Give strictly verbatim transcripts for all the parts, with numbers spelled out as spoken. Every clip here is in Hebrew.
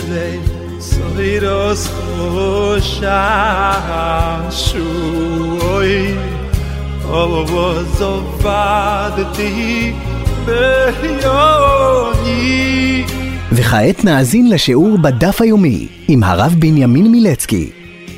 Gisle Soiros Hoshashui Ovozovadti Behyoni. וכעת נאזין לשיעור בדף היומי עם הרב בנימין מילצקי.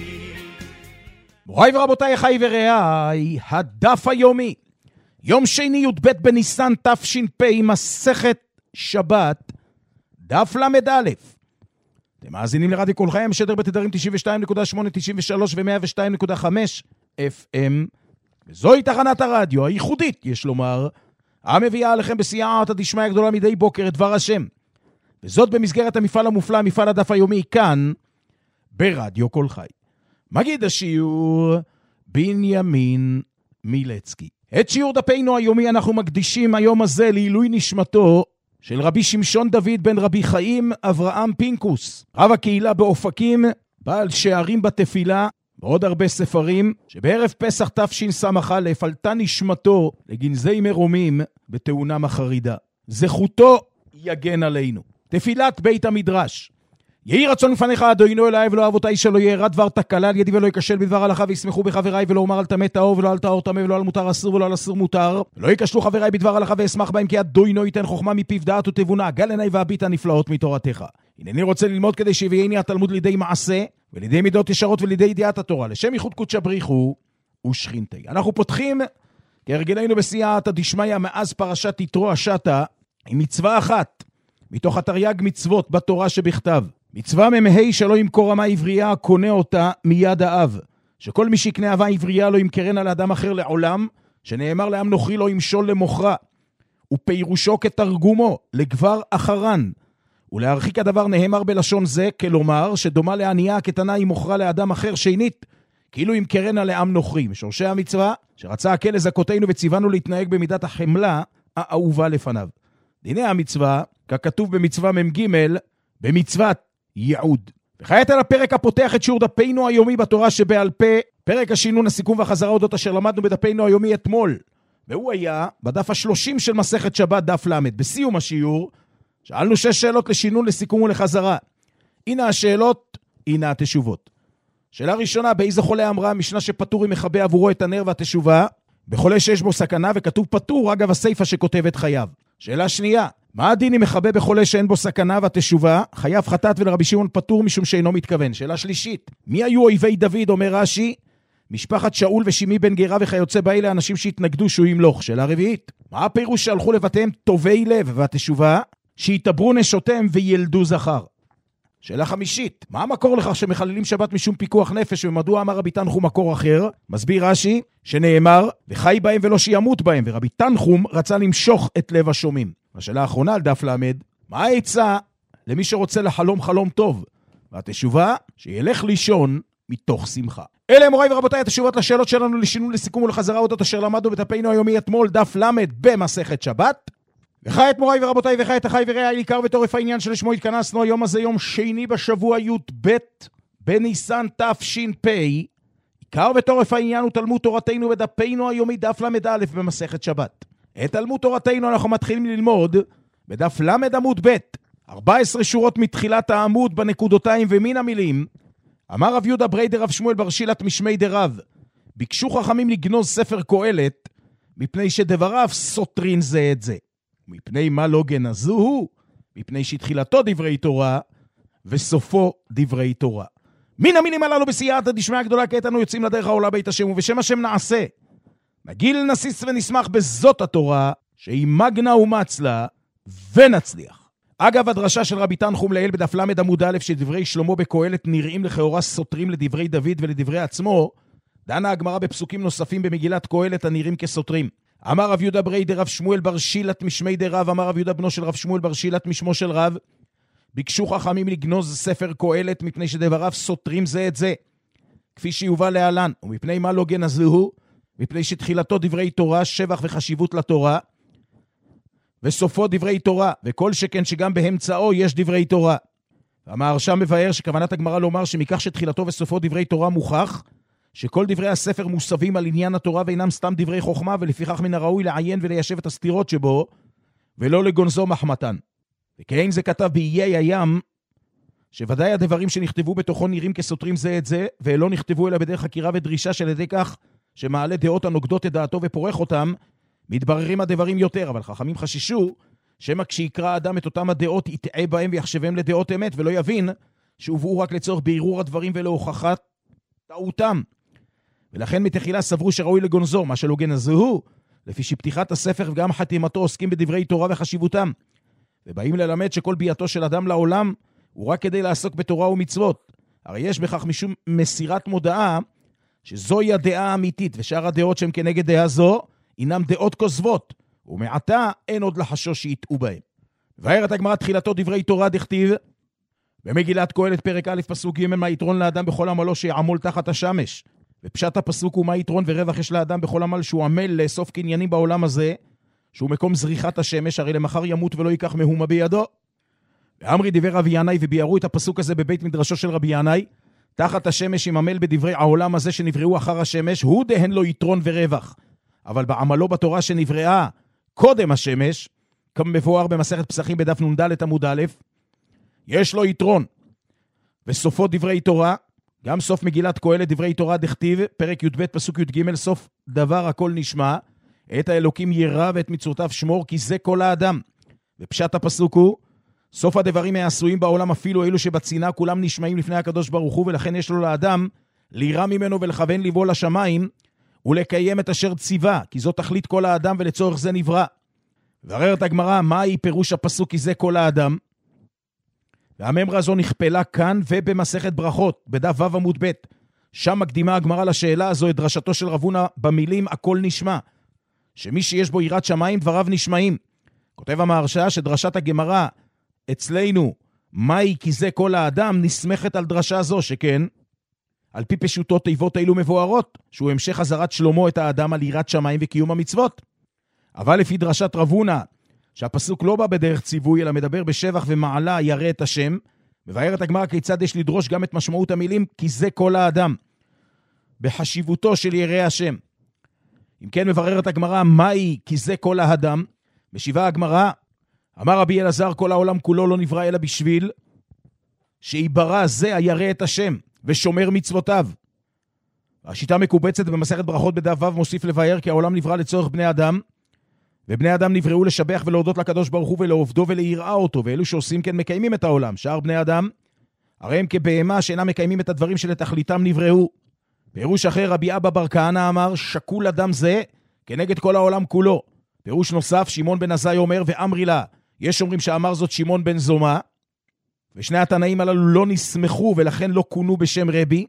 מוריי ורבותיי, אחיי ורעיי, הדף היומי, יום שני י"ב בניסן תש"פ, מסכת שבת, דף למד א'. אתם מאזינים לרדיו כל חי, משדר בתדרים תשעים ושתיים נקודה שמונה, תשעים ושלוש ו-מאה ושתיים נקודה חמש אף אם, וזוהי תחנת הרדיו הייחודית, יש לומר, המביאה עליכם בסייעתא דשמיא הגדולה מדי בוקר את דבר השם, וזאת במסגרת המפעל המופלא, מפעל הדף היומי, כאן ברדיו כל חי. מגיד השיעור בנימין מילצקי. את שיעור דפנו היומי אנחנו מקדישים היום הזה לעילוי נשמתו של רבי שמשון דוד בן רבי חיים אברהם פינקוס, רב הקהילה באופקים, בעל שערים בתפילה ועוד הרבה ספרים, שבערב פסח תשס"א עלתה נשמתו לגנזי מרומים בתאונה מחרידה. זכותו יגן עלינו. תפילת בית המדרש. יהי רצון לפניך אדוני אלוהי ולא אבותיי, שלא ירא דבר תקלה על ידי ולא ייכשל בדבר הלכה, וישמחו בחבריי, ולא אומר על טמא טהור ולא על טהור טמא, ולא על מותר אסור ולא על אסור מותר, ולא ייכשלו חבריי בדבר הלכה ואשמח בהם, כי אדוני ייתן חוכמה מפיו דעת ותבונה, גל עיניי והביט הנפלאות מתורתך. הנני רוצה ללמוד כדי שיביאני התלמוד לידי מעשה ולידי מידות ישרות ולידי ידיעת התורה, לשם ייחוד קודשא בריחו ושכינתי. אנחנו פותחים כהרגלנו בסייעתא דשמיא מאז פרשת יתרו השטה עם מצווה אחת מתוך התרי"ג מצוות בתורה שבכתב. מצווה ממהי שלא ימכור אמה עברייה קונה אותה מיד האב, שכל מי שיקנה אמה עברייה לא ימכרנה לאדם אחר לעולם, שנאמר לעם נוכרי לא ימשול למוכרה, ופירושו כתרגומו לגבר אחרן, ולהרחיק הדבר נאמר בלשון זה, כלומר שדומה לענייה הקטנה היא מוכרה לאדם אחר שנית, כאילו ימכרנה לעם נוכרי. משורשי המצווה שרצה הקל לזכותנו וציוונו להתנהג במידת החמלה האהובה לפניו. דיני המצווה ככתוב במצווה ממג' במצוות ייעוד. וכעת על הפרק הפותח את שיעור דפנו היומי בתורה שבעל פה, פרק השינון, הסיכום והחזרה אודות אשר למדנו בדפנו היומי אתמול, והוא היה בדף השלושים של מסכת שבת דף למד. בסיום השיעור שאלנו שש שאלות לשינון, לסיכום ולחזרה. הנה השאלות, הנה התשובות. שאלה ראשונה, באיזה חולה אמרה המשנה שפטור אם מכבה עבורו את הנר והתשובה? בחולה שיש בו סכנה, וכתוב פטור אגב הסיפה שכותבת חייב. שאלה שנייה, מה הדין אם מכבה בחולה שאין בו סכנה והתשובה? חייב חטאת, ולרבי שמעון פטור משום שאינו מתכוון. שאלה שלישית, מי היו אויבי דוד? אומר רש"י, משפחת שאול ושימי בן גרה וכיוצא באלה, אנשים שהתנגדו שהוא ימלוך. שאלה רביעית, מה הפירוש שהלכו לבתיהם טובי לב? והתשובה, שיתעברו נשותיהם וילדו זכר. שאלה חמישית, מה המקור לכך שמחללים שבת משום פיקוח נפש, ומדוע אמר רבי תנחום מקור אחר? מסביר רש"י שנאמר וחי בהם ולא שימות בהם, ורבי תנחום רצה למשוך את לב השומעים. השאלה האחרונה על דף למד, מה העצה למי שרוצה לחלום חלום טוב? והתשובה, שילך לישון מתוך שמחה. אלה הם מוריי ורבותיי התשובות לשאלות שלנו לשינון, לסיכום ולחזרה אודות אשר למדנו בדפנו היומי אתמול דף למד במסכת שבת. וכעת מוריי ורבותיי, וכעת אחיי ורעיי, עיקר ותורף העניין שלשמו התכנסנו היום הזה, יום שני בשבוע י"ב בניסן תש"פ. עיקר ותורף העניין הוא תלמוד תורתנו בדפנו היומי דף למד א' במסכת שבת. את תלמוד תורתנו אנחנו מתחילים ללמוד בדף למד עמוד ב', ארבע עשרה שורות מתחילת העמוד בנקודותיים ומן המילים. אמר רב יהודה ברי דרב שמואל בר שילת משמי דרב, ביקשו חכמים לגנוז ספר קהלת מפני שדבריו סותרין זה את זה. מפני מה לא גנזוהו? מפני שתחילתו דברי תורה וסופו דברי תורה. מן המילים הללו בסייעתא דשמיא הגדולה, כעת אנו יוצאים לדרך העולה בית השם, ובשם השם נעשה. נגיל נסיס ונשמח בזאת התורה, שהיא מגנה ומצלה, ונצליח. אגב, הדרשה של רבי תנחום לעיל בדף למד עמוד א', שדברי שלמה בקהלת נראים לכאורה סותרים לדברי דוד ולדברי עצמו, דנה הגמרא בפסוקים נוספים במגילת קהלת הנראים כסותרים. אמר רב יהודה ברי דרב שמואל בר שילת משמי דרב, אמר רב יהודה בנו של רב שמואל בר שילת משמו של רב, ביקשו חכמים לגנוז ספר קהלת מפני שדבריו סותרים זה את זה, כפי שיובא להלן. ומפני מה לא גנזוהו? מפני שתחילתו דברי תורה, שבח וחשיבות לתורה, וסופו דברי תורה, וכל שכן שגם באמצעו יש דברי תורה. המהרש"ם מבאר שכוונת הגמרא לומר שמכך שתחילתו וסופו דברי תורה מוכח, שכל דברי הספר מוסבים על עניין התורה ואינם סתם דברי חוכמה, ולפיכך מן הראוי לעיין וליישב את הסתירות שבו, ולא לגונזו מחמתן. וכן זה כתב באיי הים, שוודאי הדברים שנכתבו בתוכו נראים כסותרים זה את זה, ולא נכתבו אלא בדרך חקירה ודרישה של ידי כך שמעלה דעות הנוגדות את דעתו ופורח אותם, מתבררים הדברים יותר, אבל חכמים חששו שמה כשיקרא האדם את אותם הדעות יטעה בהם ויחשבם לדעות אמת, ולא יבין שהובאו רק לצורך בערעור הדברים ולהוכחת טעותם. ולכן מתחילה סברו שראוי לגונזו, מה שלא גנזוהו, לפי שפתיחת הספר וגם חתימתו עוסקים בדברי תורה וחשיבותם, ובאים ללמד שכל ביאתו של אדם לעולם הוא רק כדי לעסוק בתורה ומצוות. הרי יש בכך משום מסירת מודעה שזוהי הדעה האמיתית, ושאר הדעות שהן כנגד דעה זו אינם דעות כוזבות, ומעתה אין עוד לחשוש שיטעו בהם. והערת הגמרא תחילתו דברי תורה דכתיב במגילת קהלת פרק א' פסוק ג' מה יתרון לאדם בכל עמלו שיעמול תחת השמש. ופשט הפסוק הוא מה יתרון ורווח יש לאדם בכל עמל שהוא עמל לאסוף קניינים בעולם הזה, שהוא מקום זריחת השמש, הרי למחר ימות ולא ייקח מהומה בידו. ואמרי דיבר רבי ינאי, וביארו את הפסוק הזה בבית מדרשו של רבי ינאי, תחת השמש יממל בדברי העולם הזה שנבראו אחר השמש, הוא דהן לו יתרון ורווח. אבל בעמלו בתורה שנבראה קודם השמש, כמבואר במסכת פסחים בדף נ"ד עמוד א', יש לו יתרון. וסופו דברי תורה, גם סוף מגילת קהלת דברי תורה דכתיב, פרק י"ב פסוק י"ג, סוף דבר הכל נשמע, את האלוקים ירא ואת מצוותיו שמור, כי זה כל האדם. ופשט הפסוק הוא, סוף הדברים העשויים בעולם אפילו אלו שבצינה כולם נשמעים לפני הקדוש ברוך הוא, ולכן יש לו לאדם לירא ממנו ולכוון ליבו לשמיים, ולקיים את אשר ציווה, כי זו תכלית כל האדם ולצורך זה נברא. ועררת הגמרא, מהי פירוש הפסוק כי זה כל האדם? והממרה זו נכפלה כאן ובמסכת ברכות, בדף ו' עמוד ב'. שם מקדימה הגמרא לשאלה הזו את דרשתו של רב הונא במילים הכל נשמע, שמי שיש בו יראת שמיים דבריו נשמעים. כותב המהרש"א שדרשת הגמרא אצלנו, מהי כי זה כל האדם, נסמכת על דרשה זו, שכן, על פי פשוטו תיבות אילו מבוארות, שהוא המשך חזרת שלמה את האדם על יראת שמיים וקיום המצוות. אבל לפי דרשת רב הונא, שהפסוק לא בא בדרך ציווי, אלא מדבר בשבח ומעלה ירא את השם, מבארת הגמרא כיצד יש לדרוש גם את משמעות המילים, כי זה כל האדם, בחשיבותו של ירא השם. אם כן מבררת הגמרא, מהי כי זה כל האדם? משיבה הגמרא, אמר רבי אלעזר, כל העולם כולו לא נברא אלא בשביל שיברא זה הירא את השם ושומר מצוותיו. השיטה מקובצת במסכת ברכות בדף ו' מוסיף לבאר כי העולם נברא לצורך בני אדם, ובני אדם נבראו לשבח ולהודות לקדוש ברוך הוא ולעובדו וליראה אותו, ואלו שעושים כן מקיימים את העולם. שאר בני אדם הרי הם כבהמה שאינם מקיימים את הדברים שלתכליתם נבראו. פירוש אחר, רבי אבא בר כהנא אמר, שקול אדם זה כנגד כל העולם כולו. פירוש נוסף, שמעון בן עזאי אומר, ואמרי לה, יש אומרים שאמר זאת שמעון בן זומא, ושני התנאים הללו לא נסמכו ולכן לא כונו בשם רבי,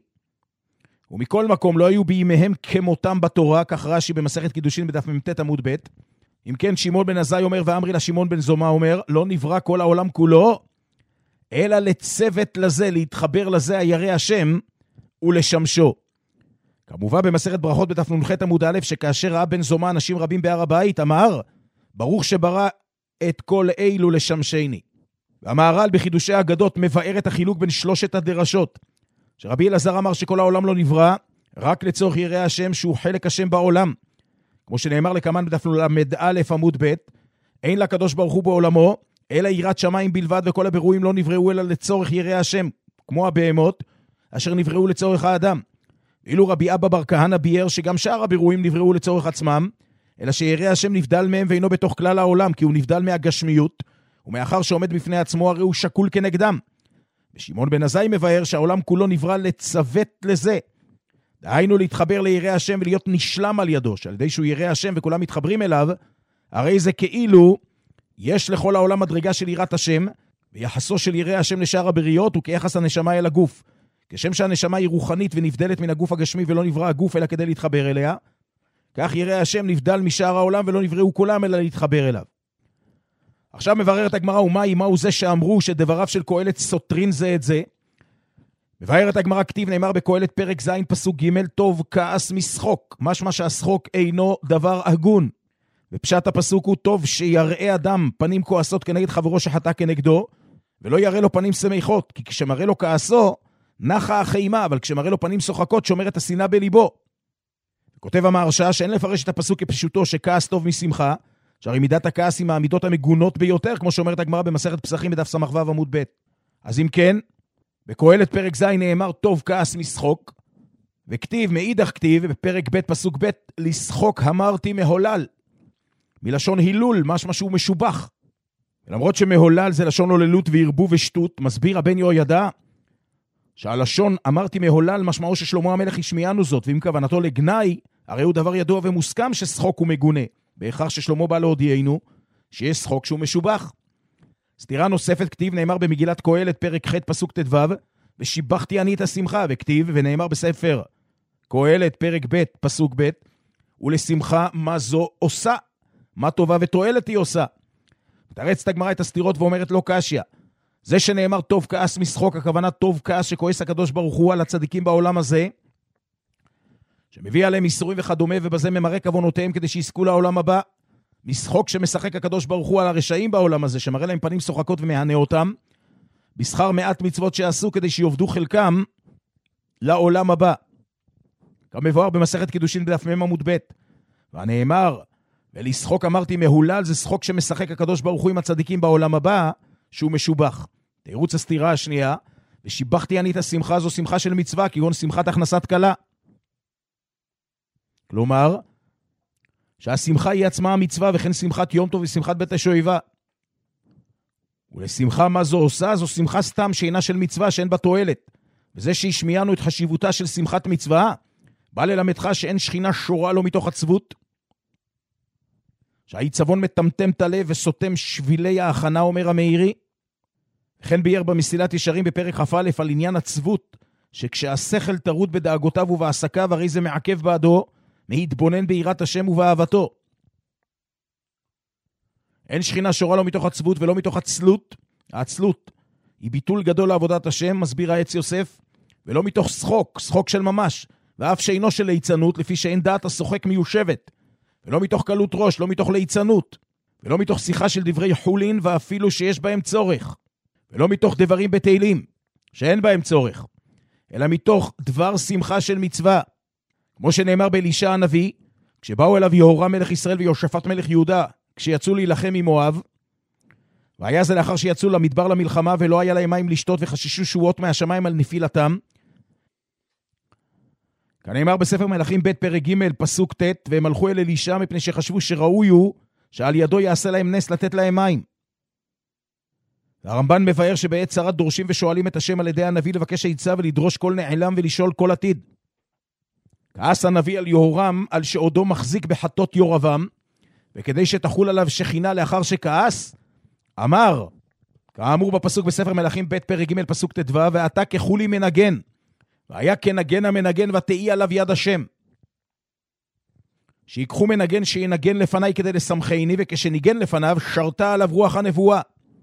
ומכל מקום לא היו בימיהם כמותם בתורה, כך רש"י במסכת קידושין בדף מ"ט עמוד ב'. אם כן שמעון בן עזאי אומר, ואמרי לה שמעון בן זומא אומר, לא נברא כל העולם כולו, אלא לצוות לזה, להתחבר לזה הירא השם ולשמשו. כמובן במסכת ברכות בדף נ"ח עמוד א', שכאשר ראה בן זומא אנשים רבים בהר הבית, אמר, ברוך שברא את כל אילו לשמשני. והמהר"ל בחידושי האגדות מבאר את החילוק בין שלושת הדרשות, שרבי אלעזר אמר שכל העולם לא נברא, רק לצורך ירא השם שהוא חלק השם בעולם. כמו שנאמר לקמן בדף למ"א עמוד ב', אין לקדוש ברוך הוא בעולמו, אלא יראת שמיים בלבד, וכל הבירואים לא נבראו אלא לצורך ירא השם, כמו הבהמות, אשר נבראו לצורך האדם. ואילו רבי אבא בר כהנא ביאר שגם שאר הבירואים נבראו לצורך עצמם, אלא שירא השם נבדל מהם ואינו בתוך כלל העולם, כי הוא נבדל מהגשמיות, ומאחר שעומד בפני עצמו הרי הוא שקול כנגדם. ושמעון בן עזאי מבאר שהעולם כולו נברא לצוות לזה, דהיינו להתחבר לירא השם ולהיות נשלם על ידו, שעל ידי שהוא ירא השם וכולם מתחברים אליו, הרי זה כאילו יש לכל העולם מדרגה של יראת השם, ויחסו של ירא השם לשאר הבריות הוא כיחס הנשמה אל הגוף. כשם שהנשמה היא רוחנית ונבדלת מן הגוף הגשמי ולא נברא הגוף אלא כדי להתחבר אליה, כך ירא השם נבדל משאר העולם ולא נבראו כולם אלא להתחבר אליו. עכשיו מבררת הגמרא, ומהי, מהו זה שאמרו שדבריו של קהלת סותרין זה את זה? מבארת הגמרא כתיב, נאמר בקהלת פרק ז' פסוק ג', טוב כעס משחוק, משמע שהשחוק אינו דבר הגון. ופשט הפסוק הוא, טוב שיראה אדם פנים כועסות כנגד חברו שחטא כנגדו, ולא יראה לו פנים שמחות, כי כשמראה לו כעסו נחה החיימה, אבל כשמראה לו פנים שוחקות שומר את השנאה בליבו. כותב המהרש"א שאין לפרש את הפסוק כפשוטו שכעס טוב משמחה, שהרי מידת הכעס היא מהמידות המגונות ביותר, כמו שאומרת הגמרא במסכת פסחים בדף ס"ו עמוד ב'. אז אם כן, בקהלת פרק ז' נאמר טוב כעס משחוק, וכתיב מאידך כתיב בפרק ב' פסוק ב' לשחוק אמרתי מהולל, מלשון הילול, משמע שהוא משובח. למרות שמהולל זה לשון הוללות והרבו ושטות, מסביר הבן יהוידע שהלשון אמרתי מהולל משמעו ששלמה המלך השמיענו זאת, ואם כוונתו לגנאי, הרי הוא דבר ידוע ומוסכם ששחוק הוא מגונה, בהכרח ששלמה בא להודיענו שיש שחוק שהוא משובח. סתירה נוספת כתיב נאמר במגילת קהלת פרק ח' פסוק ט"ו, ושיבחתי אני את השמחה, וכתיב ונאמר בספר קהלת פרק ב' פסוק ב', ולשמחה מה זו עושה, מה טובה ותועלת היא עושה. מתרצת הגמרא את הסתירות ואומרת לא קשיא. זה שנאמר טוב כעס משחוק, הכוונה טוב כעס שכועס הקדוש ברוך הוא על הצדיקים בעולם הזה, שמביא עליהם איסורים וכדומה, ובזה ממראה כוונותיהם כדי שיזכו לעולם הבא. משחוק שמשחק הקדוש ברוך הוא על הרשעים בעולם הזה, שמראה להם פנים שוחקות ומהנה אותם, בשכר מעט מצוות שעשו כדי שיובדו חלקם לעולם הבא. כמבואר במסכת קידושין בדף מ' עמוד ב', והנאמר ולשחוק אמרתי מהולל, זה שחוק שמשחק הקדוש ברוך הוא עם הצדיקים בעולם הבא, שהוא משובח. תירוץ הסתירה השנייה, ושיבחתי אני את השמחה, זו שמחה של מצווה, כגון שמחת הכנסת כלה. כלומר, שהשמחה היא עצמה המצווה, וכן שמחת יום טוב ושמחת בית השואיבה. ולשמחה מה זו עושה? זו שמחה סתם שאינה של מצווה, שאין בה תועלת. וזה שהשמיענו את חשיבותה של שמחת מצווה, בא ללמדך שאין שכינה שורה לו מתוך עצבות, שהעיצבון מטמטם את הלב וסותם שבילי ההכנה, אומר המאירי. וכן ביאר במסילת ישרים בפרק כ"א על עניין עצבות, שכשהשכל טרוד בדאגותיו ובעסקיו, הרי זה מעכב בעדו, להתבונן ביראת השם ובאהבתו. אין שכינה שורה לו מתוך עצבות ולא מתוך עצלות. העצלות היא ביטול גדול לעבודת השם, מסביר העץ יוסף, ולא מתוך שחוק, שחוק של ממש, ואף שאינו של ליצנות, לפי שאין דעת השוחק מיושבת, ולא מתוך קלות ראש, לא מתוך ליצנות, ולא מתוך שיחה של דברי חולין, ואפילו שיש בהם צורך, ולא מתוך דברים בתהילים, שאין בהם צורך, אלא מתוך דבר שמחה של מצווה, כמו שנאמר באלישע הנביא, כשבאו אליו יהורם מלך ישראל ויהושפט מלך יהודה, כשיצאו להילחם עם מואב, והיה זה לאחר שיצאו למדבר למלחמה, ולא היה להם מים לשתות, וחששו שועות מהשמיים על נפילתם. כנאמר בספר מלכים ב' פרק ג' פסוק ט', והם הלכו אל אלישע מפני שחשבו שראוי הוא, שעל ידו יעשה להם נס לתת להם מים. הרמב"ן מבאר שבעת צרת דורשים ושואלים את השם על ידי הנביא לבקש עצה ולדרוש כל נעלם ולשאול כל עתיד. כעס הנביא על יהורם על שעודו מחזיק בחטות יורבם, וכדי שתחול עליו שכינה לאחר שכעס, אמר, כאמור בפסוק בספר מלכים ב' פרק ג' פסוק ט"ו, ואתה כחולי מנגן, והיה כנגן המנגן ותהי עליו יד השם. שיקחו מנגן שינגן לפניי כדי לשמחני, וכשניגן לפניו שרתה עליו רוח הנבואה.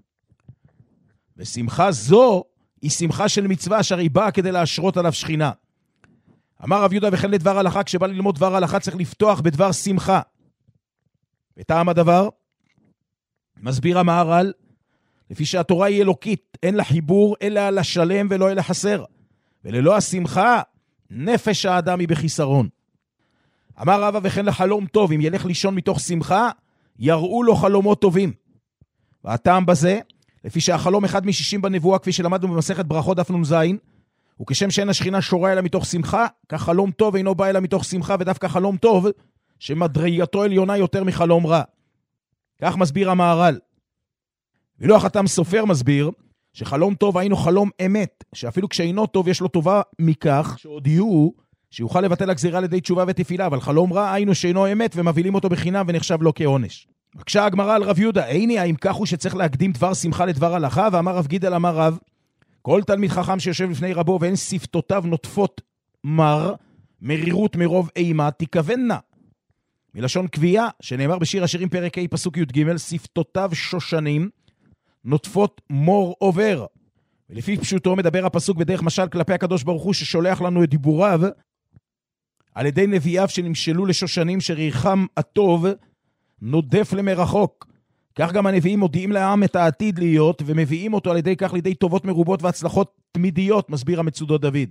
ושמחה זו היא שמחה של מצווה אשר היא באה כדי להשרות עליו שכינה. אמר רב יהודה וכן לדבר הלכה, כשבא ללמוד דבר הלכה צריך לפתוח בדבר שמחה. וטעם הדבר, מסביר המהר"ל, לפי שהתורה היא אלוקית, אין לה חיבור אלא לשלם ולא אלא חסר. וללא השמחה, נפש האדם היא בחיסרון. אמר רבא וכן לחלום טוב, אם ילך לישון מתוך שמחה, יראו לו חלומות טובים. והטעם בזה, לפי שהחלום אחד משישים בנבואה, כפי שלמדנו במסכת ברכות דף נ"ז, וכשם שאין השכינה שורה אלא מתוך שמחה, כך חלום טוב אינו בא אלא מתוך שמחה, ודווקא חלום טוב, שמדרגתו עליונה יותר מחלום רע. כך מסביר המהר"ל. ואילו החתם סופר מסביר, שחלום טוב היינו חלום אמת, שאפילו כשאינו טוב יש לו טובה מכך, שהודיעו שיוכל לבטל הגזירה על ידי תשובה ותפילה, אבל חלום רע היינו שאינו אמת, ומבילים אותו בחינם ונחשב לו כעונש. בקשה הגמרא על רב יהודה, איני האם כך הוא שצריך להקדים דבר שמחה לדבר הלכה, ואמר רב גידל אמר רב, כל תלמיד חכם שיושב לפני רבו ואין שפתותיו נוטפות מר, מרירות מרוב אימה, תכווננה. מלשון קביעה, שנאמר בשיר השירים פרק ה' פסוק י"ג, שפתותיו שושנים, נוטפות מור עובר. ולפי פשוטו מדבר הפסוק בדרך משל כלפי הקדוש ברוך הוא ששולח לנו את דיבוריו, על ידי נביאיו שנמשלו לשושנים שריחם הטוב נודף למרחוק. כך גם הנביאים מודיעים לעם את העתיד להיות, ומביאים אותו על ידי כך לידי טובות מרובות והצלחות תמידיות, מסביר המצודות דוד.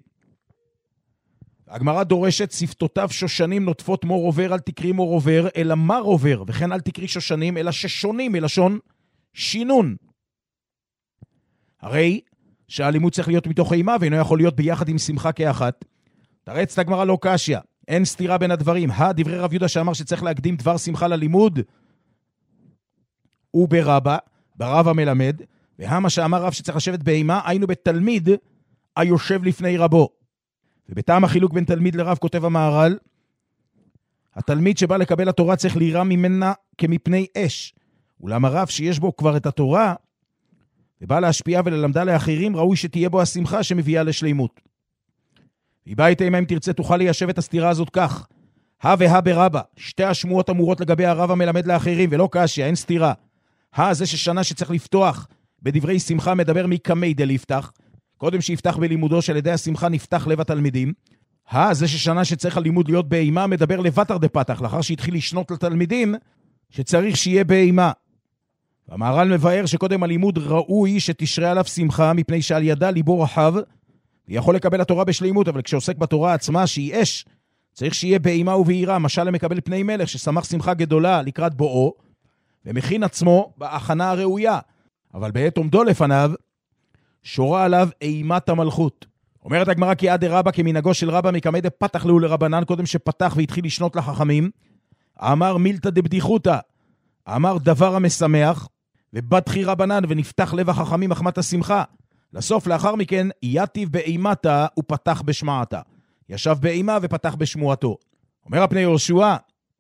הגמרא דורשת, שפתותיו שושנים נוטפות מור עובר, אל תקרי מור עובר, אלא מר עובר, וכן אל תקרי שושנים, אלא ששונים, מלשון שינון. הרי שהלימוד צריך להיות מתוך אימה, ואינו יכול להיות ביחד עם שמחה כאחת. תרץ את הגמרא לא קשיא, אין סתירה בין הדברים. הדברי רב יהודה שאמר שצריך להקדים דבר שמחה ללימוד, הוא ברבא, ברב המלמד, והמה שאמר רב שצריך לשבת באימה, היינו בתלמיד היושב לפני רבו. ובטעם החילוק בין תלמיד לרב כותב המהר"ל, התלמיד שבא לקבל התורה צריך להירא ממנה כמפני אש, אולם הרב שיש בו כבר את התורה, ובא להשפיע וללמדה לאחרים, ראוי שתהיה בו השמחה שמביאה לשלימות. והיא באה איתה, אם תרצה, תוכל ליישב את הסתירה הזאת כך. הא והא ברבא, שתי השמועות אמורות לגבי הרב המלמד לאחרים, ולא קשיא, אין סתירה. הא זה ששנה שצריך לפתוח בדברי שמחה מדבר מקמי דליפתח, קודם שיפתח בלימודו שעל ידי השמחה נפתח לב התלמידים. הא זה ששנה שצריך הלימוד להיות באימה מדבר לבטר דפתח, לאחר שהתחיל לשנות לתלמידים שצריך שיהיה באימה. והמהר"ל מבאר שקודם הלימוד ראוי שתשרה עליו שמחה, מפני שעל ידה ליבו רחב, ויכול לקבל התורה בשלימות, אבל כשעוסק בתורה עצמה שהיא אש, צריך שיהיה באימה וביראה, משל למקבל פני מלך ששמח שמחה גדולה לקראת בואו, ומכין עצמו בהכנה הראויה, אבל בעת עומדו לפניו, שורה עליו אימת המלכות. אומרת הגמרא כי עד רבא כמנהגו של רבא מקמא דפתח לו לרבנן, קודם שפתח והתחיל לשנות לחכמים, אמר מילתא דבדיחותא, אמר דבר המשמח, ובדחי רבנן ונפתח לב החכמים מחמת השמחה. לסוף לאחר מכן יתיב באימתה ופתח בשמעתה. ישב באימה ופתח בשמועתו. אומר הפני יהושע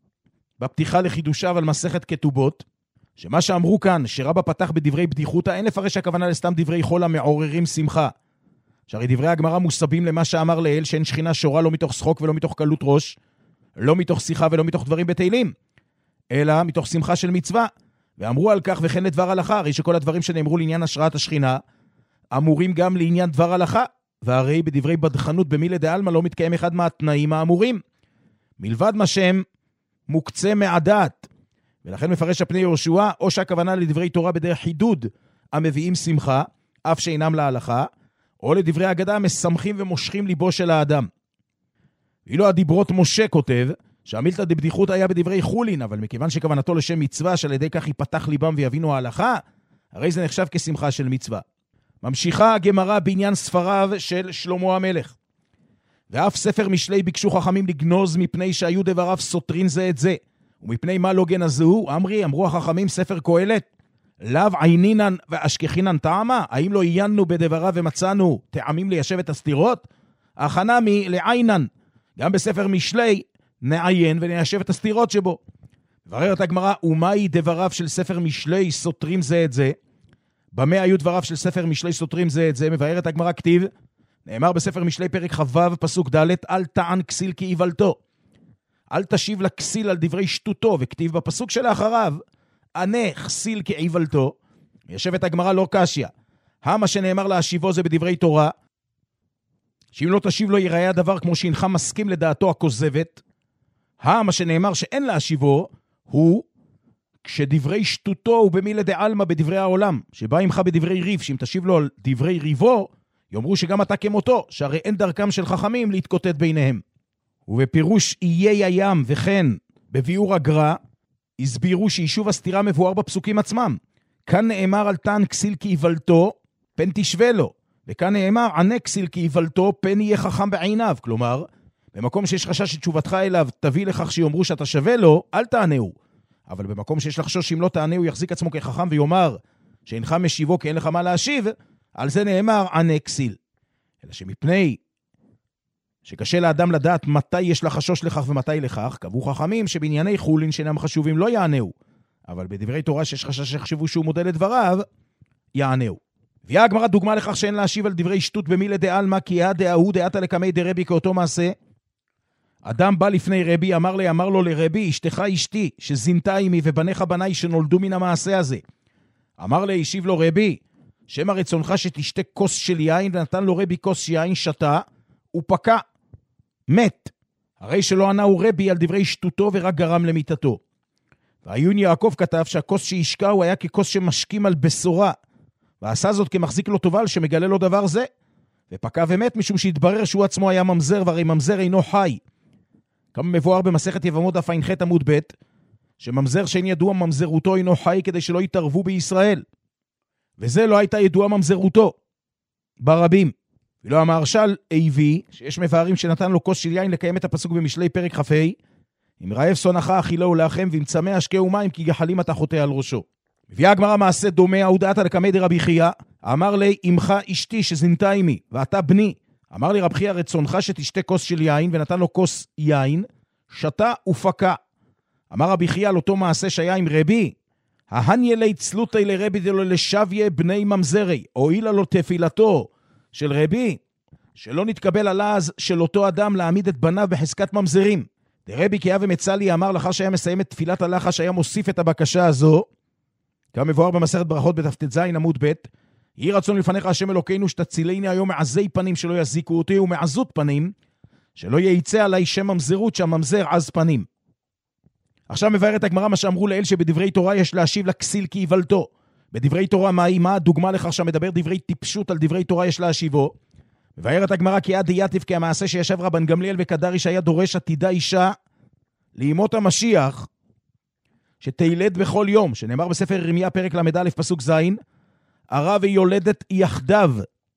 בפתיחה לחידושיו על מסכת כתובות, שמה שאמרו כאן שרבא פתח בדברי בדיחותא, אין לפרש הכוונה לסתם דברי חול המעוררים שמחה. שהרי דברי הגמרא מוסבים למה שאמר לאל, שאין שכינה שורה לא מתוך שחוק ולא מתוך קלות ראש, לא מתוך שיחה ולא מתוך דברים בתהילים, אלא מתוך שמחה של מצווה. ואמרו על כך וכן לדבר הלכה, הרי שכל הדברים שנאמרו לעניין השראת השכינה, אמורים גם לעניין דבר הלכה, והרי בדברי בדחנות במילי דעלמא לא מתקיים אחד מהתנאים האמורים, מלבד מה שהם מוקצה מעדת. ולכן מפרש הפני יהושע, או שהכוונה לדברי תורה בדרך חידוד המביאים שמחה, אף שאינם להלכה, או לדברי אגדה המשמחים ומושכים ליבו של האדם. ואילו הדיברות משה כותב, שהמילתא דבדיחותא היה בדברי חולין, אבל מכיוון שכוונתו לשם מצווה, שעל ידי כך ייפתח ליבם ויבינו ההלכה, הרי זה נחשב כשמחה של מצווה. ממשיכה הגמרא בעניין ספריו של שלמה המלך. ואף ספר משלי ביקשו חכמים לגנוז מפני שהיו דבריו סותרין זה את זה. ומפני מה לא גנזו? אמרי, אמרו החכמים ספר קהלת, לאו עיינינן ואשכחינן טעמה? האם לא עיינו בדבריו ומצאנו טעמים ליישב את הסתירות? הכנה מלעיינן. גם בספר משלי נעיין וניישב את הסתירות שבו. בררת הגמרא, ומהי דבריו של ספר משלי סותרים זה את זה? במה היו דבריו של ספר משלי סותרים זה את זה? מבארת הגמרא כתיב, נאמר בספר משלי פרק חוו פסוק ד', אל טען כסיל כאיוולתו. אל תשיב לכסיל על דברי שטותו, וכתיב בפסוק שלאחריו, ענה כסיל כאיוולתו. יושבת הגמרא לא קשיא. המה שנאמר להשיבו זה בדברי תורה, שאם לא תשיב לו ייראה הדבר כמו שהנך מסכים לדעתו הכוזבת. המה שנאמר שאין להשיבו, הוא כשדברי שטותו הוא במילי דעלמא בדברי העולם, שבא עמך בדברי ריב, שאם תשיב לו על דברי ריבו, יאמרו שגם אתה כמותו, שהרי אין דרכם של חכמים להתקוטט ביניהם. ובפירוש איי הים וכן בביאור הגר"א, הסבירו שיישוב הסתירה מבואר בפסוקים עצמם. כאן נאמר על טען כסיל כאיוולתו, פן תשווה לו. וכאן נאמר ענה כסיל כאיוולתו, פן יהיה חכם בעיניו. כלומר, במקום שיש חשש שתשובתך אליו תביא לכך שיאמרו שאתה שווה לו, אל תענהו. אבל במקום שיש לחשוש שאם לא תענהו יחזיק עצמו כחכם ויאמר שאינך משיבו כי אין לך מה להשיב, על זה נאמר ענה כסיל. אלא שמפני שקשה לאדם לדעת מתי יש לחשוש לכך ומתי לכך, קבעו חכמים שבענייני חולין שאינם חשובים לא יענהו, אבל בדברי תורה שיש חשש שיחשבו שהוא מודל לדבריו, יענהו. ויהיה הגמרא דוגמה לכך שאין להשיב על דברי שטות במילי דעלמא, כי היה דאהו דעתה לקמי דרבי כאותו מעשה. אדם בא לפני רבי, אמר לי, אמר לו לרבי, אשתך אשתי, שזינתה עמי ובניך בניי שנולדו מן המעשה הזה. אמר לי, השיב לו רבי, שמא רצונך שתשתה כוס של יין, ונתן לו רבי כוס יין, שתה, ופקע, מת. הרי שלא ענה הוא רבי על דברי שטותו ורק גרם למיתתו. והעיון יעקב כתב שהכוס שהשקע הוא היה ככוס שמשקים על בשורה, ועשה זאת כמחזיק לו טובל שמגלה לו דבר זה, ופקע ומת משום שהתברר שהוא עצמו היה ממזר, והרי ממזר אינו חי. כמה מבואר במסכת יבמות דף ע"ח עמוד ב', שממזר שאין ידוע ממזרותו אינו חי כדי שלא יתערבו בישראל. וזה לא הייתה ידועה ממזרותו. ברבים. ולא המהרש"ל הביא, שיש מבארים שנתן לו כוס של יין לקיים את הפסוק במשלי פרק כ"ה, אם רעב שונאך אכילו ולחם, ואם צמא השקהו מים, כי גחלים אתה חוטא על ראשו. מביאה הגמרא מעשה דומה, הודעת לקמי דרבי חייא, אמר לי, אמך אשתי שזינתה עמי, ואתה בני. אמר לי רב חייא, רצונך שתשתה כוס של יין, ונתן לו כוס יין, שתה ופקע. אמר רבי חייא על אותו מעשה שהיה עם רבי, ההניה לי צלותי לרבי דלו לשוויה בני ממזרי, הועילה לו תפילתו של רבי, שלא נתקבל הלעז של אותו אדם להעמיד את בניו בחזקת ממזרים. דרבי קיה ומצא לי אמר, לאחר שהיה מסיים את תפילת הלחש, היה מוסיף את הבקשה הזו, כמבואר במסכת ברכות בת"ז עמוד ב', יהי רצון לפניך השם אלוקינו שתצילני היום מעזי פנים שלא יזיקו אותי, ומעזות פנים שלא ייצא עליי שם ממזרות שהממזר עז פנים. עכשיו מבארת הגמרא מה שאמרו לאל שבדברי תורה יש להשיב לכסיל כי יבלתו. בדברי תורה מהי? מה הדוגמה לכך שמדבר דברי טיפשות על דברי תורה יש להשיבו? מבארת הגמרא כי עד יתיב כי המעשה שישב רבן גמליאל וקדרי שהיה דורש עתידה אישה לימות המשיח שתילד בכל יום, שנאמר בספר ירמיה פרק למד פסוק זין, ערה ויולדת יחדיו.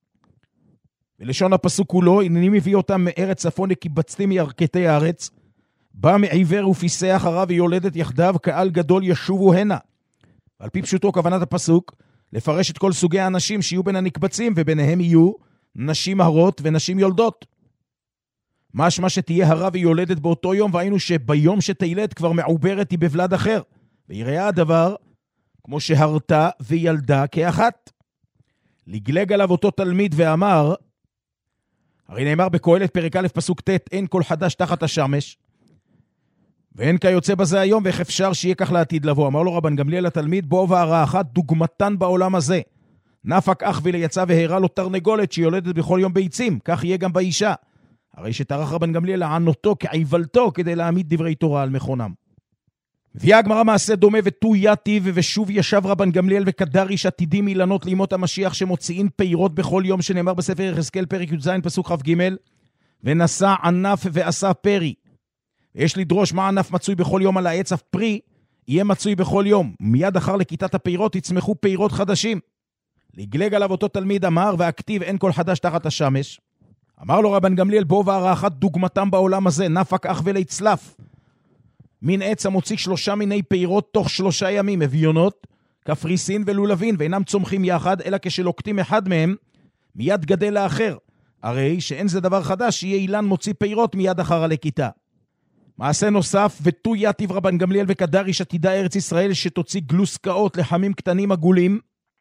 ולשון הפסוק כולו, הנני מביא אותם מארץ צפון וקיבצתי מירכתי הארץ, בא מעיוור ופיסח ערה ויולדת יחדיו, קהל גדול ישובו הנה. על פי פשוטו כוונת הפסוק, לפרש את כל סוגי האנשים שיהיו בין הנקבצים, וביניהם יהיו נשים הרות ונשים יולדות. משמע שתהיה הרה ויולדת באותו יום, והיינו שביום שתילד כבר מעוברת היא בבלד אחר. ויראה הדבר כמו שהרתה וילדה כאחת. לגלג עליו אותו תלמיד ואמר, הרי נאמר בקהלת פרק א' פסוק ט', אין כל חדש תחת השמש, ואין כיוצא בזה היום, ואיך אפשר שיהיה כך לעתיד לבוא. אמר לו רבן גמליאל לתלמיד, בוא והרע אחת דוגמתן בעולם הזה. נפק אח וליצא והראה לו תרנגולת שיולדת בכל יום ביצים, כך יהיה גם באישה. הרי שטרח רבן גמליאל לענותו כעיוולתו כדי להעמיד דברי תורה על מכונם. הביאה הגמרא מעשה דומה ותו יתיב, ושוב ישב רבן גמליאל וקדרי שעתידים אילנות לימות המשיח שמוציאים פירות בכל יום, שנאמר בספר יחזקאל פרק י"ז פסוק כ"ג, ונשא ענף ועשה פרי. יש לדרוש מה ענף מצוי בכל יום על העץ, אף פרי יהיה מצוי בכל יום. מיד אחר לכיתת הפירות יצמחו פירות חדשים. לגלג עליו אותו תלמיד אמר, והכתיב אין כל חדש תחת השמש. אמר לו רבן גמליאל, בוא והרע אחת דוגמתם בעולם הזה, נפק אח וליצלף. מין עץ המוציא שלושה מיני פירות תוך שלושה ימים, אביונות, כפריסין ולולבין, ואינם צומחים יחד, אלא כשלוקטים אחד מהם, מיד גדל לאחר. הרי שאין זה דבר חדש, שיהיה אילן מוציא פירות מיד אחר הלכיתה. מעשה נוסף, ותו יתיב רבן גמליאל וקדרי שתדע ארץ ישראל שתוציא גלוסקאות לחמים קטנים עגולים,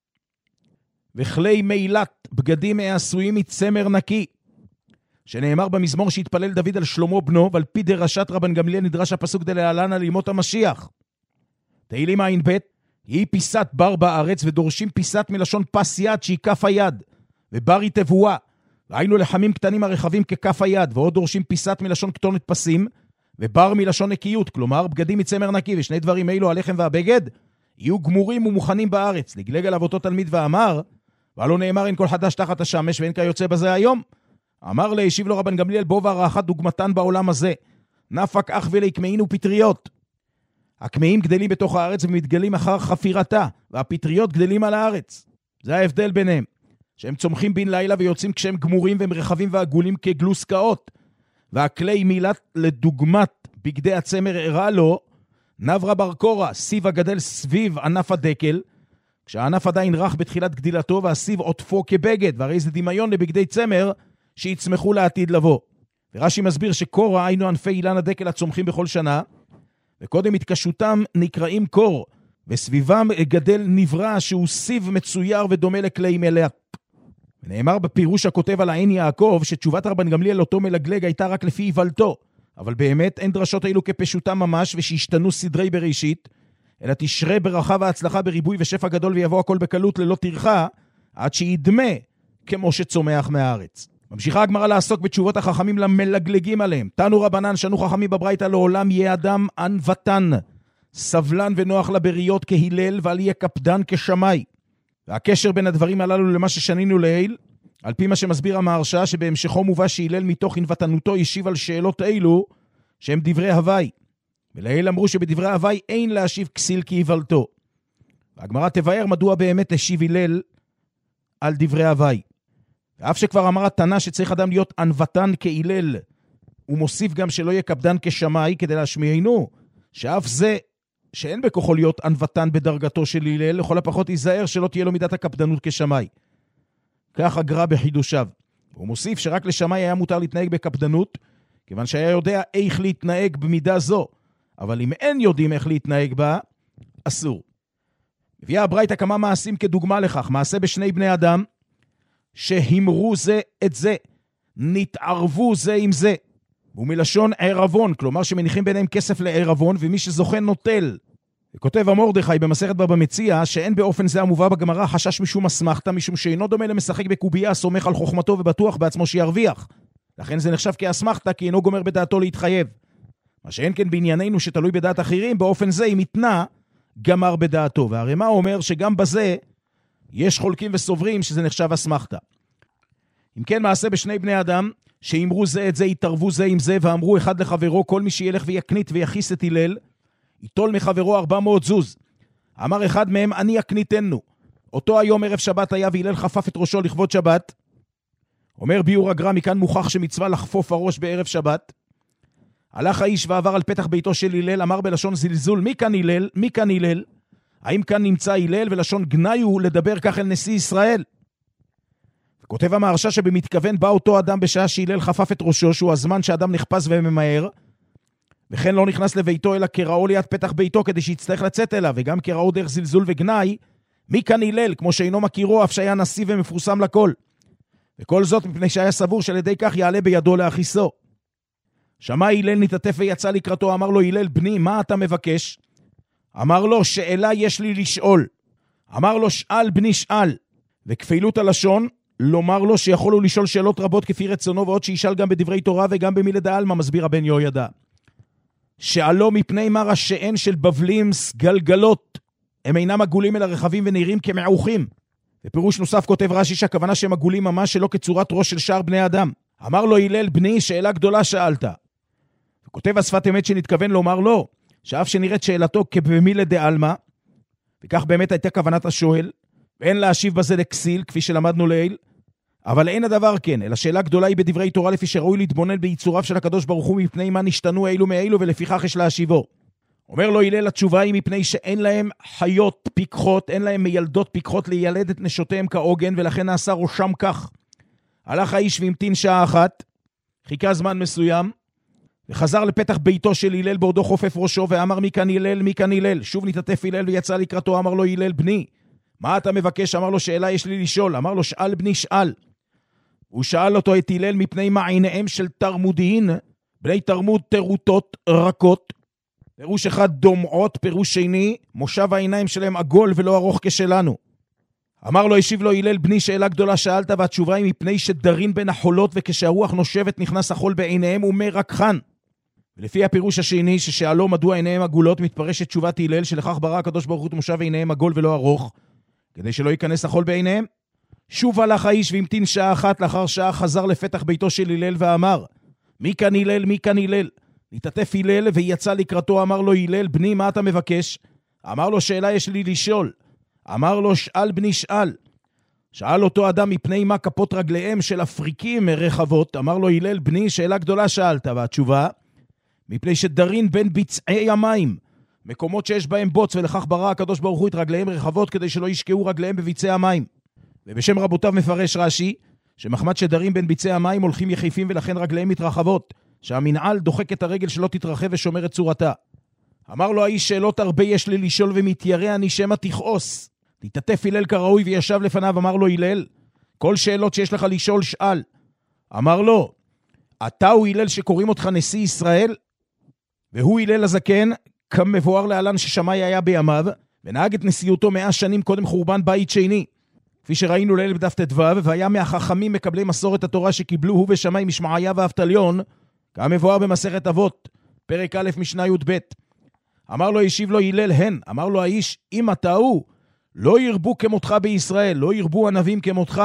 וכלי מילת בגדים העשויים מצמר נקי, שנאמר במזמור שהתפלל דוד על שלמה בנו, ועל פי דרשת רבן גמליאל נדרש הפסוק דלהלן על ימות המשיח. תהילים עין ב', היא פיסת בר בארץ, ודורשים פיסת מלשון פס יד שהיא כף היד, ובר היא תבואה, והיינו לחמים קטנים הרחבים ככף היד, ועוד דורשים פיסת מלשון קטונת פסים, ובר מלשון נקיות, כלומר בגדים מצמר נקי, ושני דברים אלו, הלחם והבגד, יהיו גמורים ומוכנים בארץ. לגלג עליו אותו תלמיד ואמר, ועלו נאמר אין כל חדש תחת השמש ואין כיוצא בזה היום. אמר לה, השיב לו רבן גמליאל, בוא והרע אחת דוגמתן בעולם הזה. נפק אח ולקמאין ופטריות. הקמאים גדלים בתוך הארץ ומתגלים אחר חפירתה, והפטריות גדלים על הארץ. זה ההבדל ביניהם. שהם צומחים בין לילה ויוצאים כשהם גמורים והם רחבים ועגולים כגלוסקאות. והכלי מילת לדוגמת בגדי הצמר הראה לו, נברה ברקורה, סיב הגדל סביב ענף הדקל, כשהענף עדיין רך בתחילת גדילתו, והסיב עוטפו כבגד, והרי זה דמיון לבגדי צמר שיצמחו לעתיד לבוא. ורש"י מסביר שקורה היינו ענפי אילן הדקל הצומחים בכל שנה, וקודם התקשותם נקראים קור, וסביבם גדל נברא שהוא סיב מצויר ודומה לכלי מלט. ונאמר בפירוש הכותב על העין יעקב, שתשובת רבן גמליאל אותו מלגלג הייתה רק לפי היוולתו, אבל באמת אין דרשות האלו כפשוטם ממש, ושישתנו סדרי בראשית, אלא תשרה ברכה והצלחה בריבוי ושפע גדול, ויבוא הכל בקלות ללא תרחה, עד שידמה כמו שצומח מהארץ. ממשיכה הגמרא לעסוק בתשובות החכמים למלגלגים עליהם. תנו רבנן שנו חכמים בברייתא, לעולם יהיה אדם ענוותן, סבלן ונוח לבריות כהילל, ועל יהיה קפדן כשמי. והקשר בין הדברים הללו למה ששנינו לעיל, על פי מה שמסביר המהרש"א, שבהמשכו מובא שהילל מתוך ענוותנותו ישיב על שאלות אלו שהם דברי הווי. ולעיל אמרו שבדברי הווי אין להשיב כסיל כי יבלתו. והגמרא תבאר מדוע באמת השיב הילל על דברי הווי. ואף שכבר אמר התנא שצריך אדם להיות ענוותן כהילל, הוא מוסיף גם שלא יהיה קפדן כשמאי כדי להשמיענו, שאף זה שאין בכוחו להיות ענוותן בדרגתו של הלל, לכל הפחות ייזהר שלא תהיה לו מידת הקפדנות כשמאי. כך הגר"א בחידושיו. הוא מוסיף שרק לשמאי היה מותר להתנהג בקפדנות, כיוון שהיה יודע איך להתנהג במידה זו, אבל אם אין יודעים איך להתנהג בה, אסור. הביאה הברייתא כמה מעשים כדוגמה לכך, מעשה בשני בני אדם, שהמרו זה את זה, נתערבו זה עם זה, ומלשון ערבון, כלומר שמניחים ביניהם כסף לערבון, ומי שזוכה נוטל. וכותב המורדכי במסכת בבא מציעא, שאין באופן זה המובא בגמרא חשש משום אסמכתא, משום שאינו דומה למשחק בקובייה, סומך על חוכמתו ובטוח בעצמו שירוויח. לכן זה נחשב כאסמכתא, כי אינו גומר בדעתו להתחייב. מה שאין כן בענייננו שתלוי בדעת אחרים, באופן זה אם יתנה, גמר בדעתו. והרמ"א אומר שגם בזה יש חולקים וסוברים שזה נחשב אסמכתא. אם כן, מעשה בשני בני אדם, שאמרו זה את זה, יתערבו זה עם זה, ואמרו אחד לחברו, כל מי שילך ויקנית ויחיס את הלל, יטול מחברו ארבע מאות זוז. אמר אחד מהם, אני יקניתנו. אותו היום ערב שבת היה, והלל חפף את ראשו לכבוד שבת. אומר ביאור הגר"א, מכאן מוכח שמצווה לחפוף הראש בערב שבת. הלך האיש ועבר על פתח ביתו של הלל, אמר בלשון זלזול, מי כאן הלל? מי כאן הלל? האם כאן נמצא הלל? ולשון גנאי הוא לדבר כך אל נשיא ישראל. כותב המהרש"א שבמתכוון בא אותו אדם בשעה שהלל חפף את ראשו, שהוא הזמן שאדם נחפש וממהר, וכן לא נכנס לביתו אלא קראו ליד פתח ביתו כדי שיצטרך לצאת אליו, וגם קראו דרך זלזול וגנאי, מי כאן הלל? כמו שאינו מכירו, אף שהיה נשיא ומפורסם לכל. וכל זאת מפני שהיה סבור שעל ידי כך יעלה בידו להכיסו. שמע הלל נתעטף ויצא לקראתו, אמר לו הלל, בני, מה אתה מבקש? אמר לו, שאלה יש לי לשאול. אמר לו, שאל בני שאל. וכפילות הלשון, לומר לו שיכול הוא לשאול שאלות רבות כפי רצונו, ועוד שישאל גם בדברי תורה וגם במילי דעלמא, מסביר הבן יהוידע. שאלו מפני מה ראשיהן של בבלים סגלגלות, הם אינם עגולים אלא רחבים ונראים כמעוכים. ופירוש נוסף כותב רש"י שהכוונה שהם עגולים ממש שלא כצורת ראש של שאר בני אדם. אמר לו הלל, בני, שאלה גדולה שאלת. וכותב השפת אמת שנתכוון לומר לו, שאף שנראית שאלתו כבמילי דעלמא, וכך באמת הייתה כוונת השואל, ואין להשיב בזה לכסיל, כפי שלמדנו לעיל, אבל אין הדבר כן, אלא שאלה גדולה היא בדברי תורה, לפי שראוי להתבונן ביצוריו של הקדוש ברוך הוא, מפני מה נשתנו אילו מאילו, ולפיכך יש להשיבו. אומר לו הלל, התשובה היא מפני שאין להם חיות פיקחות, אין להם מילדות פיקחות לילד את נשותיהם כעוגן, ולכן נעשה ראשם כך. הלך האיש והמתין שעה אחת, חיכה זמן מסוים, וחזר לפתח ביתו של הלל בעודו חופף ראשו, ואמר מי כאן הלל, מי כאן הלל. שוב נתעטף הלל ויצא לקראתו, אמר לו הלל, בני, מה אתה מבקש? אמר לו, שאלה יש לי לשאול. אמר לו, שאל בני, שאל. הוא שאל אותו את הלל מפני מה עיניהם של תרמודין, בני תרמוד תרוטות רכות, פירוש אחד דומעות, פירוש שני, מושב העיניים שלהם עגול ולא ארוך כשלנו. אמר לו, השיב לו הלל, בני, שאלה גדולה שאלת, והתשובה היא מפני שדרין בין החולות, וכשהרוח נושבת נכנס החול בעיניהם ומרקחן. ולפי הפירוש השני ששאלו מדוע עיניהם עגולות, מתפרשת תשובת הלל שלכך ברא הקדוש ברוך הוא את מושב עיניהם עגול ולא ארוך, כדי שלא ייכנס החול בעיניהם. שוב הלך האיש והמתין שעה אחת, לאחר שעה חזר לפתח ביתו של הלל ואמר, מי כאן הלל, מי כאן הלל? נתעטף הלל ויצא לקראתו, אמר לו הלל, בני, מה אתה מבקש? אמר לו, שאלה יש לי לשאול. אמר לו, שאל בני, שאל. שאל אותו אדם מפני מה כפות רגליהם של אפריקים רחבות. אמר לו הלל, בני, שאלה גדולה שאלת, והתשובה, מפני שדרין בין ביצעי המים, מקומות שיש בהם בוץ, ולכך ברא הקדוש ברוך הוא את רגליהם רחבות, כדי שלא ישקעו רגליהם בביצי המים. ובשם רבותיו מפרש רש"י, שמחמת שדרים בין ביצי המים הולכים יחיפים, ולכן רגליהם מתרחבות, שהמנעל דוחק את הרגל שלא תתרחב ושומר את צורתה. אמר לו האיש, שאלות הרבה יש לי לשאול ומתיירא אני שמא תכעוס. תתעטף הלל כראוי וישב לפניו, אמר לו הלל, כל שאלות שיש לך לשאול שאל. אמר לו, אתה הוא הלל שקוראים אותך נשיא ישראל? והוא הלל הזקן, כמבואר להלן ששמאי היה בימיו, ונהג את נשיאותו מאה שנים קודם חורבן בית שני. כפי שראינו לעיל בדף ט"ו, והיה מהחכמים מקבלי מסורת התורה שקיבלו הוא ושמאי משמעיה ואבטליון, כמבואר במסכת אבות, פרק א' משנה י"ב. אמר לו, השיב לו הלל, הן. אמר לו האיש, אם אתה הוא, לא ירבו כמותך בישראל, לא ירבו ענבים כמותך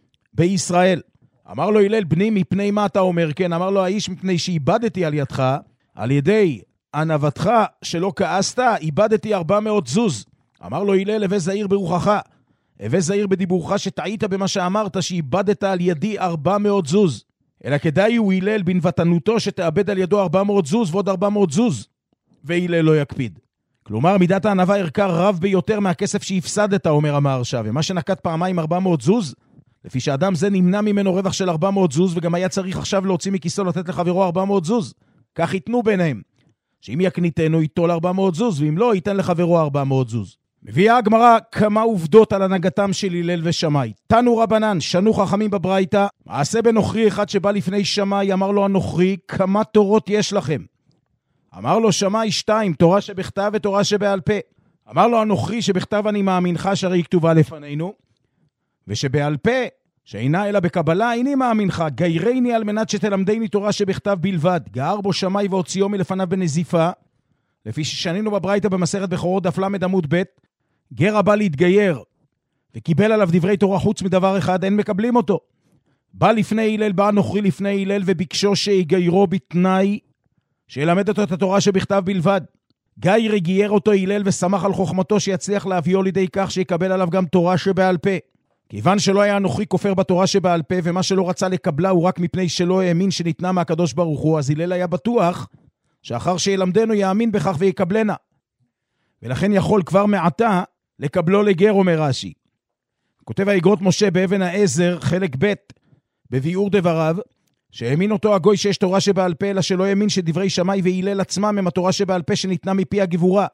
בישראל. אמר לו הלל, בני, מפני מה אתה אומר? כן. אמר לו האיש, מפני שאיבדתי על ידך, על ידי ענוותך שלא כעסת, איבדתי ארבע מאות זוז. אמר לו הלל, הווה זהיר ברוחך, הווה זהיר בדיבורך שטעית במה שאמרת, שאיבדת על ידי ארבע מאות זוז. אלא כדאי הוא הלל בנבטנותו שתאבד על ידו ארבע מאות זוז ועוד ארבע מאות זוז, והלל לא יקפיד. כלומר, מידת הענווה ערכה רב ביותר מהכסף שהפסדת, אומר המהרש"א, ומה שנקט פעמיים ארבע מאות זוז, לפי שאדם זה נמנע ממנו רווח של ארבע מאות זוז, וגם היה צריך עכשיו להוציא מכיסו לתת לחברו ארבע מאות זוז. כך ייתנו ביניהם, שאם יקניתנו ייטול ארבע מאות זוז, ואם לא, ייתן לחברו ארבע מאות זוז. מביאה הגמרא כמה עובדות על הנהגתם של הלל ושמאי. תנו רבנן, שנו חכמים בברייתא, מעשה בנוכרי אחד שבא לפני שמאי, אמר לו הנוכרי, כמה תורות יש לכם? אמר לו שמאי שתיים, תורה שבכתב ותורה שבעל פה. אמר לו הנוכרי שבכתב אני מאמינך שהרי היא כתובה לפנינו, ושבעל פה, שאינה אלא בקבלה, איני מאמינך, גיירני על מנת שתלמדני תורה שבכתב בלבד. גער בו שמאי והוציאו מלפניו בנזיפה, לפי ששנינו בברייתא במסכת בכורות דף למד עמוד ב', גר הבא להתגייר, וקיבל עליו דברי תורה חוץ מדבר אחד, אין מקבלים אותו. בא לפני הלל, בא הנוכרי לפני הלל, וביקשו שיגיירו בתנאי, שילמד אותו את התורה שבכתב בלבד. גייר גייר אותו הלל ושמח על חוכמתו שיצליח להביאו לידי כך שיקבל עליו גם תורה שבעל פה. כיוון שלא היה הנוכרי כופר בתורה שבעל פה, ומה שלא רצה לקבלה הוא רק מפני שלא האמין שניתנה מהקדוש ברוך הוא, אז הלל היה בטוח שאחר שילמדנו יאמין בכך ויקבלנה. ולכן יכול כבר מעתה לקבלו לגר, אומר רש"י. כותב האגרות משה באבן העזר, חלק ב' בביאור דבריו, שהאמין אותו הגוי שיש תורה שבעל פה, אלא שלא האמין שדברי שמאי והלל עצמם הם התורה שבעל פה שניתנה מפי הגבורה.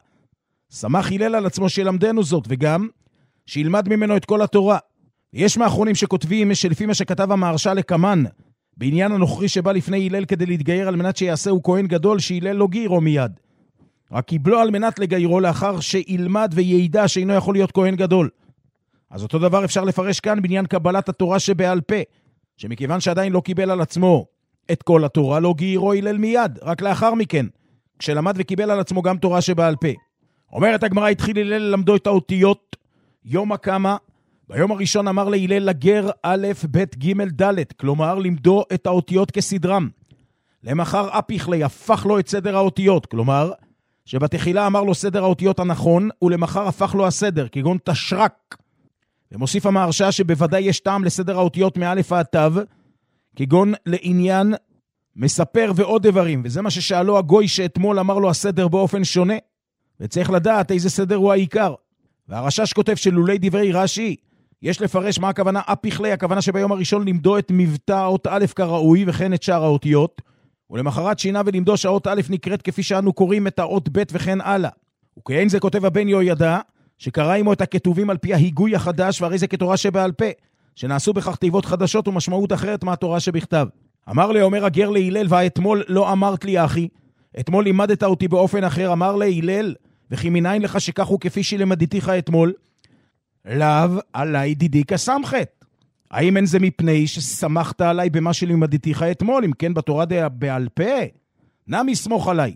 שמח הלל על עצמו שילמדנו זאת, וגם שילמד ממנו את כל התורה. יש מאחרונים שכותבים שלפי מה שכתב המהרש"א לקמן, בעניין הנוכרי שבא לפני הלל כדי להתגייר על מנת שיעשהו כהן גדול, שהלל לא גירו מיד. רק קיבלו על מנת לגיירו לאחר שילמד וידע שאינו יכול להיות כהן גדול. אז אותו דבר אפשר לפרש כאן בעניין קבלת התורה שבעל פה, שמכיוון שעדיין לא קיבל על עצמו את כל התורה, לא גיירו הלל מיד, רק לאחר מכן, כשלמד וקיבל על עצמו גם תורה שבעל פה. אומרת הגמרא, התחיל הלל ללמדו את האותיות יום הקמה, ביום הראשון אמר להלל לגר א' ב' ג' ד', כלומר למדו את האותיות כסדרם. למחר אפיך לי, הפך לו את סדר האותיות, כלומר שבתחילה אמר לו סדר האותיות הנכון, ולמחר הפך לו הסדר, כגון תשרק. ומוסיף המהרש"א שבוודאי יש טעם לסדר האותיות מאלף עד תו, כגון לעניין מספר ועוד דברים, וזה מה ששאלו הגוי שאתמול אמר לו הסדר באופן שונה, וצריך לדעת איזה סדר הוא העיקר. והרש"ש כותב שלולי דברי רש"י, יש לפרש מה הכוונה אפיכלי, הכוונה שביום הראשון למדו את מבטא האות א' כראוי, וכן את שאר האותיות, ולמחרת שינה ולמדו שהאות א' נקראת כפי שאנו קוראים את האות ב' וכן הלאה. וכאין זה כותב הבן יהוידע, שקרא עמו את הכתובים על פי ההיגוי החדש, והרי זה כתורה שבעל פה, שנעשו בכך תיבות חדשות ומשמעות אחרת מהתורה שבכתב. אמר לי, אומר הגר להלל, ואתמול לא אמרת לי אחי, אתמול לימדת אותי באופן אחר, אמר להלל, וכי מניין לך שכך הוא כפי שלמדתיך אתמול? לאו עלי דידי כסמכת. האם אין זה מפני ששמחת עליי במה שלמדתיך אתמול, אם כן בתורה בעל פה? נמי סמוך עליי.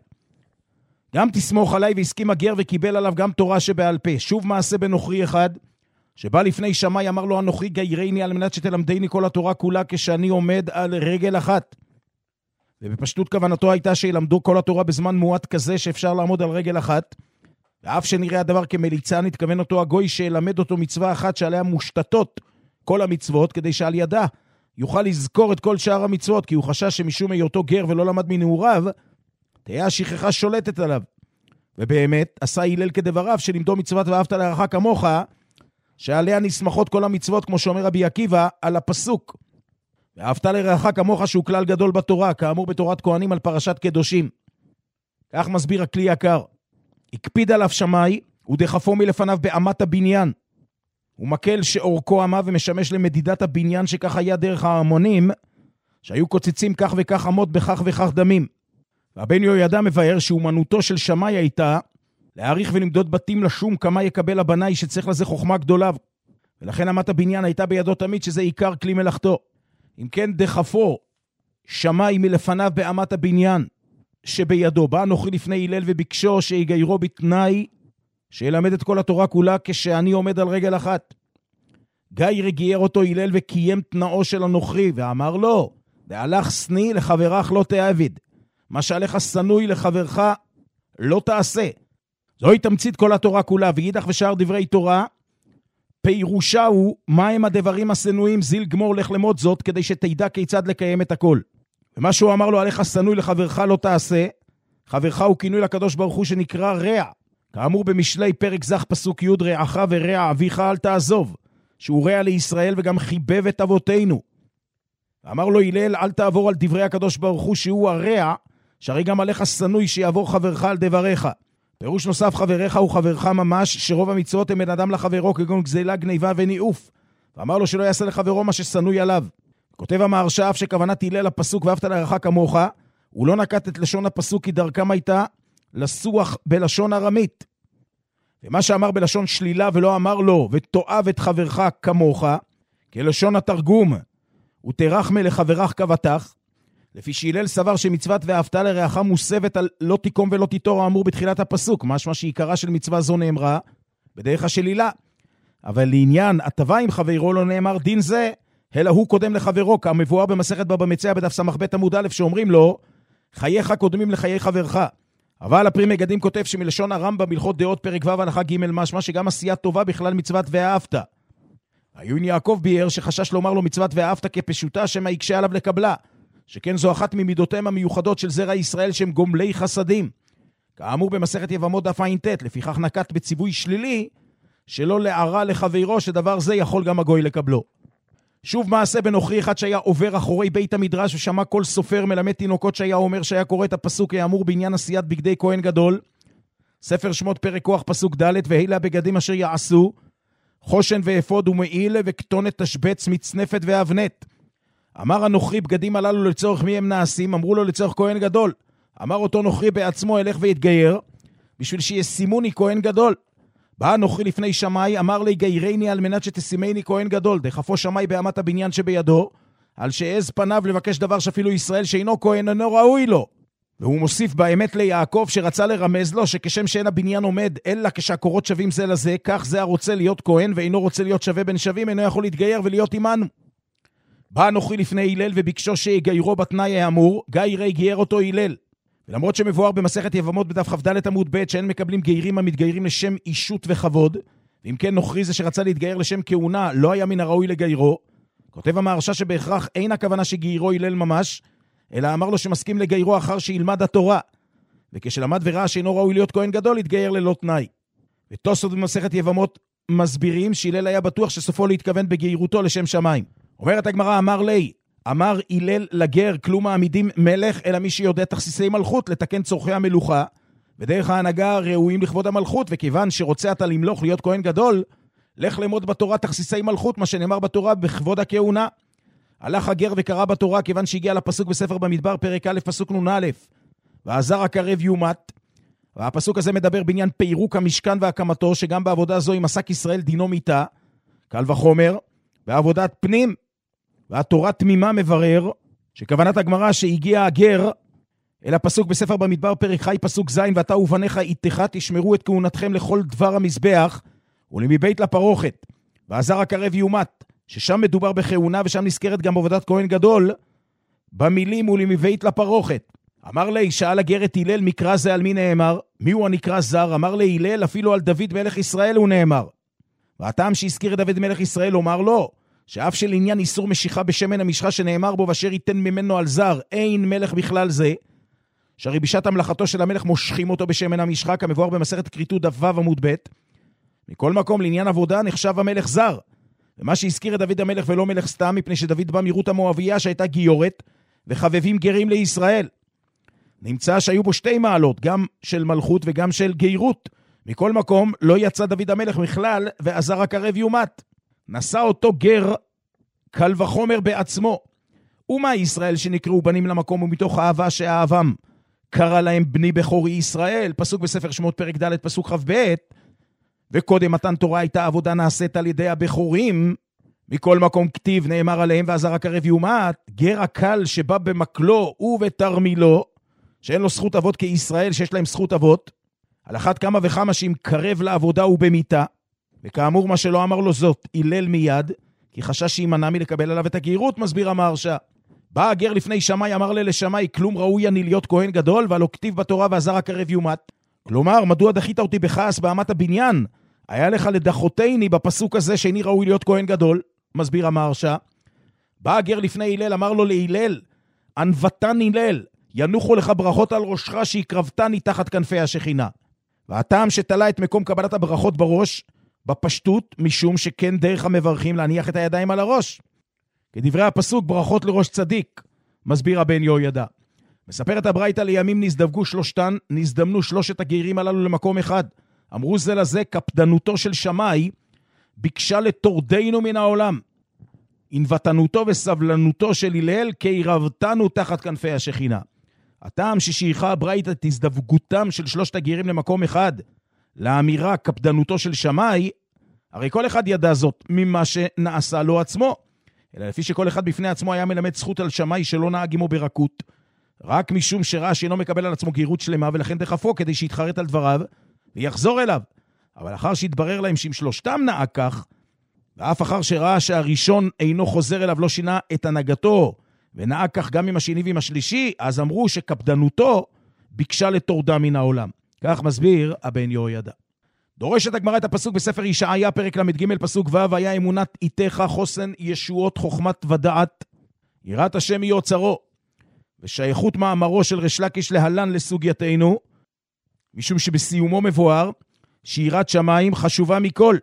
גם תסמוך עליי, והסכים הגר וקיבל עליו גם תורה שבעל פה. שוב מעשה בנוכרי אחד, שבא לפני שמאי, אמר לו הנוכרי גיירני על מנת שתלמדני כל התורה כולה כשאני עומד על רגל אחת. ובפשטות כוונתו הייתה שילמדו כל התורה בזמן מועט כזה שאפשר לעמוד על רגל אחת, ואף שנראה הדבר כמליצה, נתכוון אותו הגוי שילמד אותו מצווה אחת שעליה מושתתות כל המצוות, כדי שעל ידה יוכל לזכור את כל שאר המצוות, כי הוא חשש שמשום היותו גר ולא למד מנעוריו, תהיה השכחה שולטת עליו. ובאמת, עשה הלל כדבריו, שלמדו מצוות ואהבת לרעך כמוך, שעליה נסמכות כל המצוות, כמו שאומר רבי עקיבא, על הפסוק. ואהבת לרעך כמוך, שהוא כלל גדול בתורה, כאמור בתורת כהנים על פרשת קדושים. כך מסביר הכלי יקר. הקפיד עליו שמאי, ודחפו מלפניו באמת הבניין. הוא מקל שאורכו אמה ומשמש למדידת הבניין, שכך היה דרך ההמונים, שהיו קוצצים כך וכך אמות בכך וכך דמים. והבן יהוידע מבאר שאומנותו של שמאי הייתה להעריך ולמדוד בתים לשום כמה יקבל הבנאי, שצריך לזה חוכמה גדולה, ולכן אמת הבניין הייתה בידו תמיד, שזה עיקר כלי מלאכתו. אם כן דחפו שמאי מלפניו באמת הבניין שבידו, בא נוכרי לפני הלל וביקשו שיגיירו בתנאי שילמד את כל התורה כולה כשאני עומד על רגל אחת. גייר גייר אותו הלל וקיים תנאו של הנוכרי, ואמר לו, דהלך סני לחברך לא תעבד, מה שעליך סנוי לחברך לא תעשה. זוהי תמצית כל התורה כולה, וידח ושאר דברי תורה, פירושה הוא, מה הם הדברים הסנויים, זיל גמור לך למות זאת, כדי שתדע כיצד לקיים את הכל. ומה שהוא אמר לו, עליך סנוי לחברך לא תעשה, חברך הוא כינוי לקדוש ברוך הוא שנקרא רע. כאמור במשלי פרק זך פסוק י' רעך ורע אביך אל תעזוב, שהוא רע לישראל וגם חיבב את אבותינו. אמר לו הלל, אל תעבור על דברי הקדוש ברוך הוא שהוא הרע, שהרי גם עליך סנוי שיעבור חברך על דבריך. פירוש נוסף, חברך הוא חברך ממש, שרוב המצוות הם בין אדם לחברו, כגון גזילה, גניבה וניאוף. ואמר לו שלא יעשה לחברו מה שסנוי עליו. כותב המהרש"א, אף שכוונת הלל הפסוק ואהבת לרעך כמוך, הוא לא נקט את לשון הפסוק כי דרכם הייתה לסוח בלשון ארמית. ומה שאמר בלשון שלילה ולא אמר לו ותאהב את חברך כמוך, כלשון התרגום, ותרחמה לחברך כבטח, לפי שהלל סבר שמצוות ואהבת לרעך מוסבת על לא תיקום ולא תיטור האמור בתחילת הפסוק, משמע שעיקרה של מצווה זו נאמרה בדרך השלילה. אבל לעניין הטבה עם חברו לא נאמר דין זה, אלא הוא קודם לחברו, כמבואר במסכת בבא מציעא בדף ס"ב עמוד א', שאומרים לו, חייך קודמים לחיי חברך. אבל הפרי מגדים כותב שמלשון הרמב"ם בהלכות דעות פרק ו' הלכה ג' משמע שגם עשייה טובה בכלל מצוות ואהבת. עיון יעקב ביאר שחשש לומר לו מצוות ואהבת כפשוטה שמא יקשה עליו לקבלה, שכן זו אחת ממידותיהם המיוחדות של זרע ישראל שהם גומלי חסדים. כאמור במסכת יבמות דף ע"ט, לפיכך נקט בציווי שלילי שלא להרע לחברו שדבר זה יכול גם הגוי לקבלו. שוב מעשה בנוכרי אחד שהיה עובר אחורי בית המדרש ושמע כל סופר מלמד תינוקות שהיה אומר שהיה קורא את הפסוק האמור בעניין עשיית בגדי כהן גדול. ספר שמות פרק כוח פסוק ד' והילה בגדים אשר יעשו חושן ואפוד ומעיל וכתונת תשבץ מצנפת ואבנת. אמר הנוכרי בגדים הללו לצורך מי הם נעשים? אמרו לו לצורך כהן גדול. אמר אותו נוכרי בעצמו אלך ויתגייר בשביל שישימוני כהן גדול. בא הנוכרי לפני שמאי, אמר לי גיירני על מנת שתשימני כהן גדול, דחפו שמאי באמת הבניין שבידו, על שעז פניו לבקש דבר שאפילו ישראל שאינו כהן אינו ראוי לו. והוא מוסיף באמת ליעקב שרצה לרמז לו שכשם שאין הבניין עומד אלא כשהקורות שווים זה לזה, כך זה הרוצה להיות כהן ואינו רוצה להיות שווה בין שווים, אינו יכול להתגייר ולהיות עמנו. בא הנוכרי לפני הלל וביקשו שיגיירו בתנאי האמור, גיירי גייר אותו הלל. ולמרות שמבואר במסכת יבמות בדף כ"ד עמוד ב' שאין מקבלים גיירים המתגיירים לשם אישות וכבוד, ואם כן נוכרי זה שרצה להתגייר לשם כהונה לא היה מן הראוי לגיירו, כותב המהרש"א שבהכרח אין הכוונה שגיירו הלל ממש, אלא אמר לו שמסכים לגיירו אחר שילמד התורה, וכשלמד וראה שאינו ראוי להיות כהן גדול התגייר ללא תנאי. ותוספות במסכת יבמות מסבירים שהלל היה בטוח שסופו להתכוון בגיירותו לשם שמיים. אומרת הגמרא, אמר לי, אמר הלל לגר, כלום מעמידים מלך אלא מי שיודע תכסיסי מלכות לתקן צורכי המלוכה, ודרך ההנהגה ראויים לכבוד המלכות, וכיוון שרוצה אתה למלוך להיות כהן גדול, לך למוד בתורה תכסיסי מלכות, מה שנאמר בתורה בכבוד הכהונה. הלך הגר וקרא בתורה כיוון שהגיע לפסוק בספר במדבר פרק א' פסוק נון א', והזר הקרב יומת, והפסוק הזה מדבר בעניין פירוק המשכן והקמתו, שגם בעבודה זו אם עסק ישראל דינו מיתה, קל וחומר, בעבודת פנים, והתורה תמימה מברר, שכוונת הגמרא שהגיע הגר, אל הפסוק בספר במדבר פרק חי פסוק זין, ואתה ובניך איתך תשמרו את כהונתכם לכל דבר המזבח, ולמבית לפרוכת, והזר הקרב יומת, ששם מדובר בכהונה, ושם נזכרת גם עבודת כהן גדול, במילים ולמבית לפרוכת. אמר לי, שאל הגר את הלל, מקרא זה על מי נאמר? מי הוא הנקרא זר? אמר לי הלל, אפילו על דוד מלך ישראל הוא נאמר. והטעם שהזכיר את דוד מלך ישראל אומר לו, שאף של עניין איסור משיכה בשמן המשחה שנאמר בו, ואשר ייתן ממנו על זר, אין מלך בכלל זה, שהרי בשעת המלאכתו של המלך מושכים אותו בשמן המשחה, כמבואר במסכת כריתות דף ו' עמוד ב'. מכל מקום לעניין עבודה נחשב המלך זר, ומה שהזכיר את דוד המלך ולא מלך סתם, מפני שדוד בא מרות המואביה שהייתה גיורת, וחבבים גרים לישראל. נמצא שהיו בו שתי מעלות, גם של מלכות וגם של גירות. מכל מקום לא יצא דוד המלך בכלל, והזר הקרב יומת. נשא אותו גר קל וחומר בעצמו. ומה ישראל שנקראו בנים למקום, ומתוך אהבה שאהבם קרא להם בני בכורי ישראל, פסוק בספר שמות פרק ד' פסוק כ"ב, וקודם מתן תורה הייתה עבודה נעשית על ידי הבכורים, מכל מקום כתיב נאמר עליהם והזר הקרב יומת, גר הקל שבא במקלו ובתרמילו, שאין לו זכות אבות כישראל שיש להם זכות אבות, על אחת כמה וכמה שאם קרב לעבודה ובמיתה, וכאמור מה שלא אמר לו זאת, הלל מיד, כי חשש שימנע מלקבל עליו את הגיירות, מסביר המהרש"א. בא הגר לפני שמאי, אמר לי לשמאי, כלום ראוי אני להיות כהן גדול, ועלו כתיב בתורה והזר הקרב יומת. כלומר, מדוע דחית אותי בכעס באמת הבניין? היה לך לדחותני בפסוק הזה שאיני ראוי להיות כהן גדול, מסביר המהרש"א. בא הגר לפני הלל, אמר לו להלל, ענוותן הלל, ינוחו לך ברכות על ראשך שהקרבתני תחת כנפי השכינה. והטעם שתלה את מקום קבלת הברכות בראש, בפשטות, משום שכן דרך המברכים להניח את הידיים על הראש. כדברי הפסוק, ברכות לראש צדיק, מסביר הבן יהוידע. מספרת הברייתא, לימים נזדווגו שלושתן, נזדמנו שלושת הגרים הללו למקום אחד. אמרו זה לזה, קפדנותו של שמאי, ביקשה לתורדנו מן העולם. ענוותנותו וסבלנותו של הלל, כי עירבתנו תחת כנפי השכינה. הטעם ששייכה הברייתא את הזדווגותם של שלושת הגרים למקום אחד, לאמירה קפדנותו של שמאי, הרי כל אחד ידע זאת ממה שנעשה לו עצמו, אלא לפי שכל אחד בפני עצמו היה מלמד זכות על שמאי שלא נהג עמו ברכות, רק משום שראה שאינו מקבל על עצמו גירות שלמה, ולכן דחפו כדי שיתחרט על דבריו ויחזור אליו. אבל אחר שהתברר להם שאם שלושתם נהג כך, ואף אחר שראה שהראשון אינו חוזר אליו לא שינה את הנהגתו, ונהג כך גם עם השני ועם השלישי, אז אמרו שקפדנותו ביקשה לתורדה מן העולם. כך מסביר הבן יהוידע. דורשת הגמרא את הפסוק בספר ישעיה, פרק למד ג' פסוק ו', היה אמונת איתך חוסן ישועות חוכמת ודעת, יראת השם היא אוצרו. ושייכות מאמרו של ריש לקיש להלן לסוגייתנו, משום שבסיומו מבואר שיראת שמיים חשובה מכל,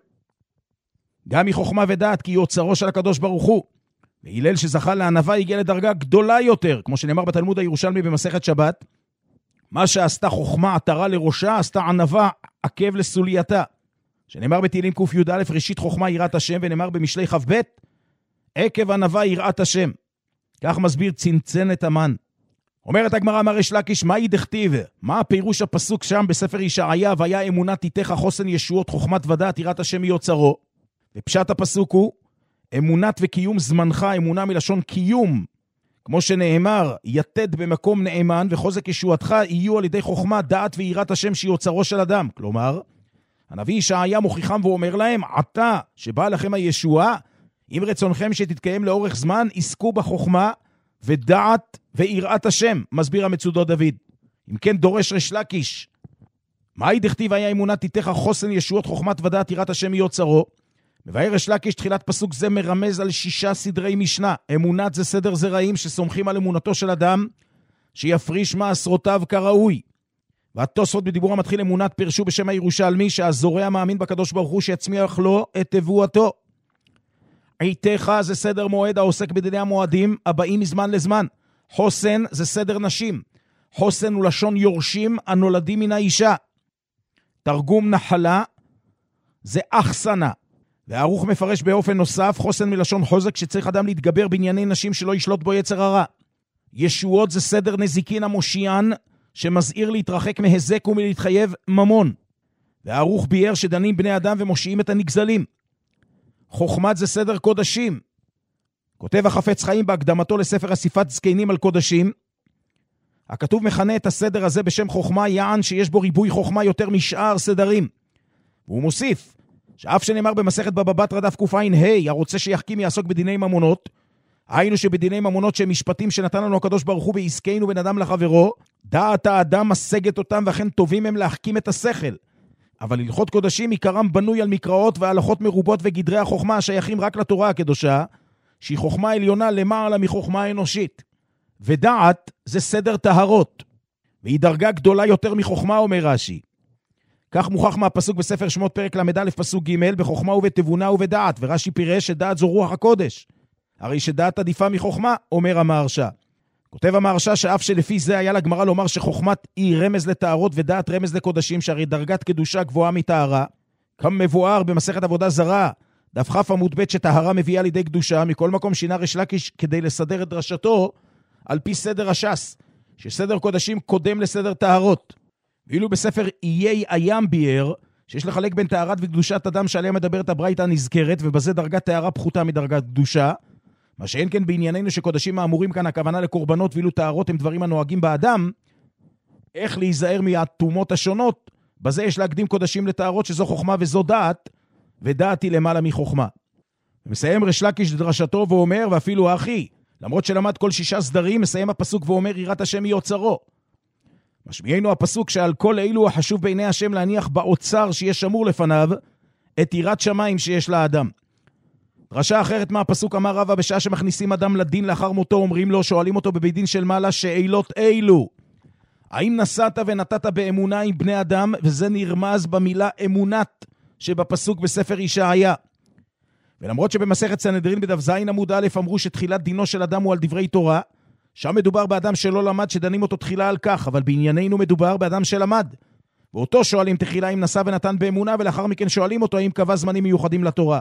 גם מחוכמה ודעת, כי היא אוצרו של הקדוש ברוך הוא. והלל שזכה לענווה הגיע לדרגה גדולה יותר, כמו שנאמר בתלמוד הירושלמי במסכת שבת, מה שעשתה חוכמה עטרה לראשה, עשתה ענווה עקב לסולייתה. שנאמר בתהילים ק"א, ראשית חוכמה יראת השם, ונאמר במשלי כ"ב, עקב ענווה יראת השם. כך מסביר צנצנת המן. אומרת הגמרא, אמר ריש לקיש, מהי דכתיב? מה הפירוש הפסוק שם בספר ישעיה, והיה אמונת איתך חוסן ישועות חוכמת ודעת יראת השם היא אוצרו? ופשט הפסוק הוא, אמונת וקיום זמנך, אמונה מלשון קיום, כמו שנאמר, יתד במקום נאמן, וחוזק ישועתך יהיו על ידי חוכמה, דעת ויראת השם שהיא אוצרו של אדם. כלומר, הנביא ישעיה מוכיחם ואומר להם, עתה שבא לכם הישועה, אם רצונכם שתתקיים לאורך זמן, עסקו בחוכמה ודעת ויראת השם, מסביר המצודות דוד. אם כן דורש ריש לקיש, מהי דכתיב היה אמונת איתך חוסן ישועות חוכמת ודעת יראת השם היא אוצרו? מבאר ריש לקיש תחילת פסוק זה מרמז על שישה סדרי משנה. אמונת זה סדר זרעים שסומכים על אמונתו של אדם שיפריש מעשרותיו כראוי. והתוספות בדיבור המתחיל אמונת פרשו בשם הירושלמי שהזורע מאמין בקדוש ברוך הוא שיצמיח לו את נבואתו. איתך זה סדר מועד העוסק בדיני המועדים הבאים מזמן לזמן. חוסן זה סדר נשים. חוסן הוא לשון יורשים הנולדים מן האישה. תרגום נחלה זה אחסנה. והערוך מפרש באופן נוסף, חוסן מלשון חוזק שצריך אדם להתגבר בענייני נשים שלא ישלוט בו יצר הרע. ישועות זה סדר נזיקין המושיען שמזהיר להתרחק מהזק ומלהתחייב ממון. והערוך ביאר שדנים בני אדם ומושיעים את הנגזלים. חוכמת זה סדר קודשים. כותב החפץ חיים בהקדמתו לספר אסיפת זקנים על קודשים. הכתוב מכנה את הסדר הזה בשם חוכמה, יען שיש בו ריבוי חוכמה יותר משאר סדרים. והוא מוסיף, שאף שנאמר במסכת בבא בתרא דף קע"ה, הרוצה שיחכים יעסוק בדיני ממונות, היינו שבדיני ממונות שהם משפטים שנתן לנו הקדוש ברוך הוא בעסקנו בין אדם לחברו, דעת האדם משגת אותם ואכן טובים הם להחכים את השכל. אבל הלכות קודשים עיקרם בנוי על מקראות והלכות מרובות וגדרי החוכמה השייכים רק לתורה הקדושה, שהיא חוכמה עליונה למעלה מחוכמה אנושית. ודעת זה סדר טהרות, והיא דרגה גדולה יותר מחוכמה, אומר רש"י. כך מוכח מהפסוק בספר שמות פרק למד א' פסוק ג' בחוכמה ובתבונה ובדעת, ורש"י פירש שדעת זו רוח הקודש. הרי שדעת עדיפה מחוכמה, אומר המהרש"א. כותב המהרש"א שאף שלפי זה היה לגמרא לומר שחוכמת היא רמז לטהרות ודעת רמז לקודשים, שהרי דרגת קדושה גבוהה מטהרה. כמבואר במסכת עבודה זרה, דף כ' עמוד ב' שטהרה מביאה לידי קדושה. מכל מקום שינה ריש לקיש כדי לסדר את דרשתו על פי סדר הש"ס, שסדר קודשים קודם לסדר טהרות. ואילו בספר איי הים ביאר, שיש לחלק בין טהרת וקדושת אדם שעליה מדברת הברייתא הנזכרת, ובזה דרגת טהרה פחותה מדרגת קדושה, מה שאין כן בענייננו שקודשים האמורים כאן הכוונה לקורבנות, ואילו טהרות הם דברים הנוהגים באדם, איך להיזהר מהתאומות השונות, בזה יש להקדים קודשים לטהרות שזו חוכמה וזו דעת, ודעת היא למעלה מחוכמה. ומסיים ריש לקיש דרשתו ואומר, ואפילו אחי, למרות שלמד כל שישה סדרים, מסיים הפסוק ואומר, יראת השם היא אוצרו. משמיענו הפסוק שעל כל אלו החשוב בעיני השם להניח באוצר שיהיה שמור לפניו, את יראת שמיים שיש לאדם. דרשה אחרת מהפסוק אמר רבא, בשעה שמכניסים אדם לדין לאחר מותו, אומרים לו, שואלים אותו בבית דין של מעלה שאלות אילו. האם נסעת ונתת באמונה עם בני אדם, וזה נרמז במילה אמונת שבפסוק בספר ישעיה. ולמרות שבמסכת סנהדרין בדף ז עמוד א' אמרו שתחילת דינו של אדם הוא על דברי תורה, שם מדובר באדם שלא למד שדנים אותו תחילה על כך, אבל בענייננו מדובר באדם שלמד. ואותו שואלים תחילה אם נסע ונתן באמונה, ולאחר מכן שואלים אותו האם קבע זמנים מיוחדים לתורה.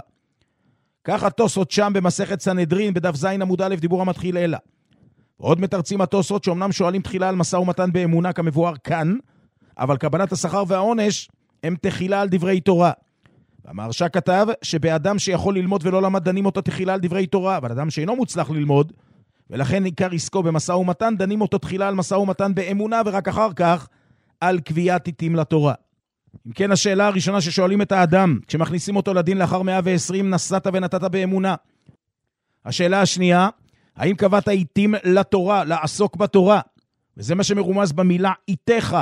כך התוספות שם במסכת סנהדרין בדף ז עמוד א' דיבור המתחיל אלא. ועוד מתרצים התוספות שאומנם שואלים תחילה על משא ומתן באמונה כמבואר כאן, אבל קבלת השכר והעונש הם תחילה על דברי תורה. והמהרש"א כתב שבאדם שיכול ללמוד ולא למד דנים אותו תחילה על דברי תורה, אבל אדם שאינו מוצלח ללמוד, ולכן עיקר עסקו במשא ומתן, דנים אותו תחילה על משא ומתן באמונה, ורק אחר כך על קביעת עיתים לתורה. אם כן, השאלה הראשונה ששואלים את האדם, כשמכניסים אותו לדין לאחר מאה ועשרים, נסעת ונתת באמונה. השאלה השנייה, האם קבעת עיתים לתורה, לעסוק בתורה? וזה מה שמרומז במילה עיתך,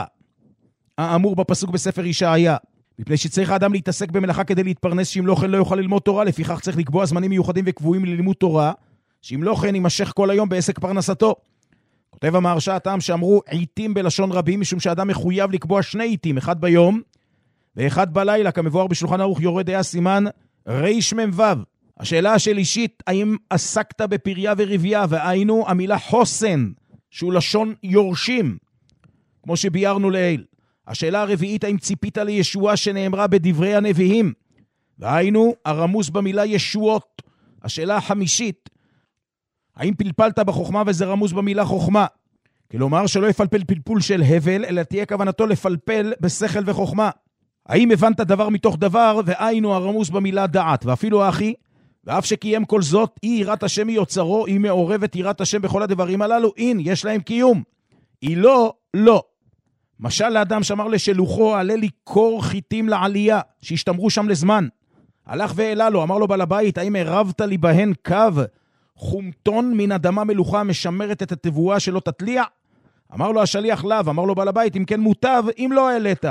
האמור בפסוק בספר ישעיה. מפני שצריך האדם להתעסק במלאכה כדי להתפרנס, שאם לא כן לא יוכל ללמוד תורה, לפיכך צריך לקבוע זמנים מיוחדים וקבועים ללימוד תורה, שאם לא כן יימשך כל היום בעסק פרנסתו. כותב המהרש"א הטעם שאמרו עיתים בלשון רבים, משום שאדם מחויב לקבוע שני עיתים, אחד ביום ואחד בלילה, כמבואר בשולחן ערוך יורה דעה סימן ריש מ"ו. השאלה השלישית, האם עסקת בפריה ורבייה, והיינו המילה חוסן, שהוא לשון יורשים, כמו שביארנו לעיל. השאלה הרביעית, האם ציפית לישועה שנאמרה בדברי הנביאים, והיינו הרמוז במילה ישועות. השאלה החמישית, האם פלפלת בחוכמה וזה רמוז במילה חוכמה? כלומר שלא יפלפל פלפול של הבל, אלא תהיה כוונתו לפלפל בשכל וחוכמה. האם הבנת דבר מתוך דבר, והיינו הרמוז במילה דעת? ואפילו האחי, ואף שקיים כל זאת, היא יראת השם מיוצרו, היא מעורבת יראת השם בכל הדברים הללו, אין, יש להם קיום. היא לא, לא. משל לאדם שאמר לשלוחו, עלה לי קור חיטים לעלייה, שהשתמרו שם לזמן. הלך ואלה לו, אמר לו בעל הבית, האם הרבת לי בהן קו, חומטון מן אדמה מלוכה משמרת את התבואה שלא תתליע? אמר לו השליח לאו, אמר לו בעל הבית, אם כן מוטב, אם לא העלית.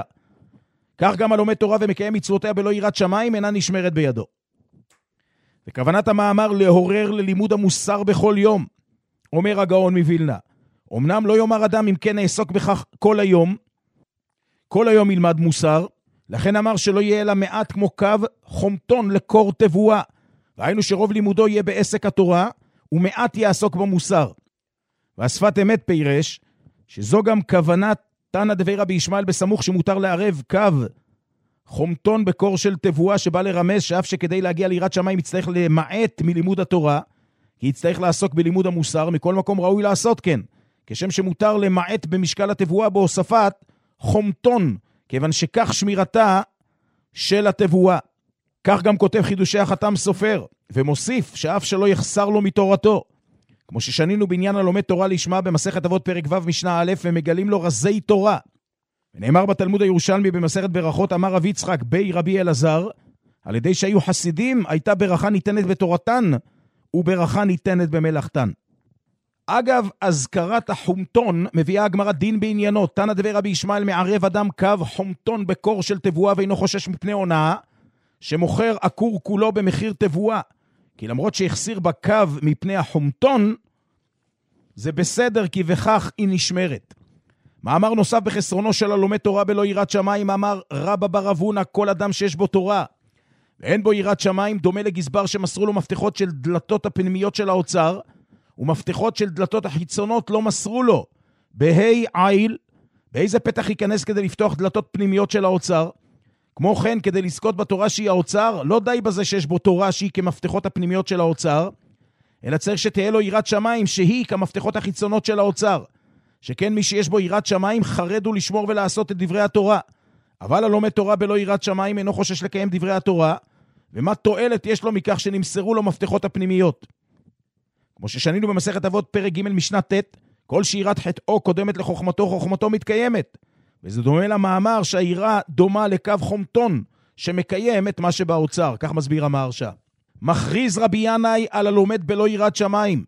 כך גם הלומד תורה ומקיים מצוותיה בלא יראת שמיים, אינה נשמרת בידו. וכוונת המאמר להורר ללימוד המוסר בכל יום, אומר הגאון מווילנה. אמנם לא יאמר אדם אם כן נעסוק בכך כל היום, כל היום ילמד מוסר, לכן אמר שלא יהיה אלא מעט כמו קו חומטון לקור תבואה, ראינו שרוב לימודו יהיה בעסק התורה, ומעט יעסוק במוסר. והשפת אמת פירש, שזו גם כוונת תנא דבי רבי ישמעאל בסמוך, שמותר לערב קו חומטון בקור של תבואה, שבא לרמז שאף שכדי להגיע ליראת שמיים יצטרך למעט מלימוד התורה, כי יצטרך לעסוק בלימוד המוסר, מכל מקום ראוי לעשות כן, כשם שמותר למעט במשקל התבואה בהוספת חומטון, כיוון שכך שמירתה של התבואה. כך גם כותב חידושי החתם סופר, ומוסיף שאף שלא יחסר לו מתורתו, כמו ששנינו בעניין הלומד תורה לשמה במסכת אבות פרק ו' משנה א', ומגלים לו רזי תורה. ונאמר בתלמוד הירושלמי במסכת ברכות, אמר רבי יצחק בי רבי אלעזר, על ידי שהיו חסידים הייתה ברכה ניתנת בתורתן, וברכה ניתנת במלאכתן. אגב, הזכרת החומטון מביאה הגמרא דין בעניינו, תנא דבי רבי ישמעאל מערב אדם קו חומטון בקור של תבואה, ואינו חושש מפני הונאה, שמוכר עקור כולו במחיר תבואה, כי למרות שהחסיר בקו מפני החומטון, זה בסדר, כי וכך היא נשמרת. מאמר נוסף בחסרונו של הלומד תורה בלא יראת שמיים, אמר רבא בר אבונה, כל אדם שיש בו תורה ואין בו יראת שמיים, דומה לגזבר שמסרו לו מפתחות של דלתות הפנימיות של האוצר, ומפתחות של דלתות החיצונות לא מסרו לו. בהי עיל, באיזה פתח ייכנס כדי לפתוח דלתות פנימיות של האוצר? כמו כן, כדי לזכות בתורה שהיא האוצר, לא די בזה שיש בו תורה שהיא כמפתחות הפנימיות של האוצר, אלא צריך שתהיה לו יראת שמיים שהיא כמפתחות החיצונות של האוצר. שכן מי שיש בו יראת שמיים חרד הוא לשמור ולעשות את דברי התורה. אבל הלומד תורה בלא יראת שמיים אינו חושש לקיים דברי התורה, ומה תועלת יש לו מכך שנמסרו לו מפתחות הפנימיות? כמו ששנינו במסכת אבות פרק ג' משנה ט', כל שירת חטאו קודמת לחוכמתו, חוכמתו מתקיימת. וזה דומה למאמר שהיראה דומה לקו חומטון שמקיים את מה שבאוצר. כך מסביר המהרש"א. מכריז רבי ינאי על הלומד בלא יראת שמיים.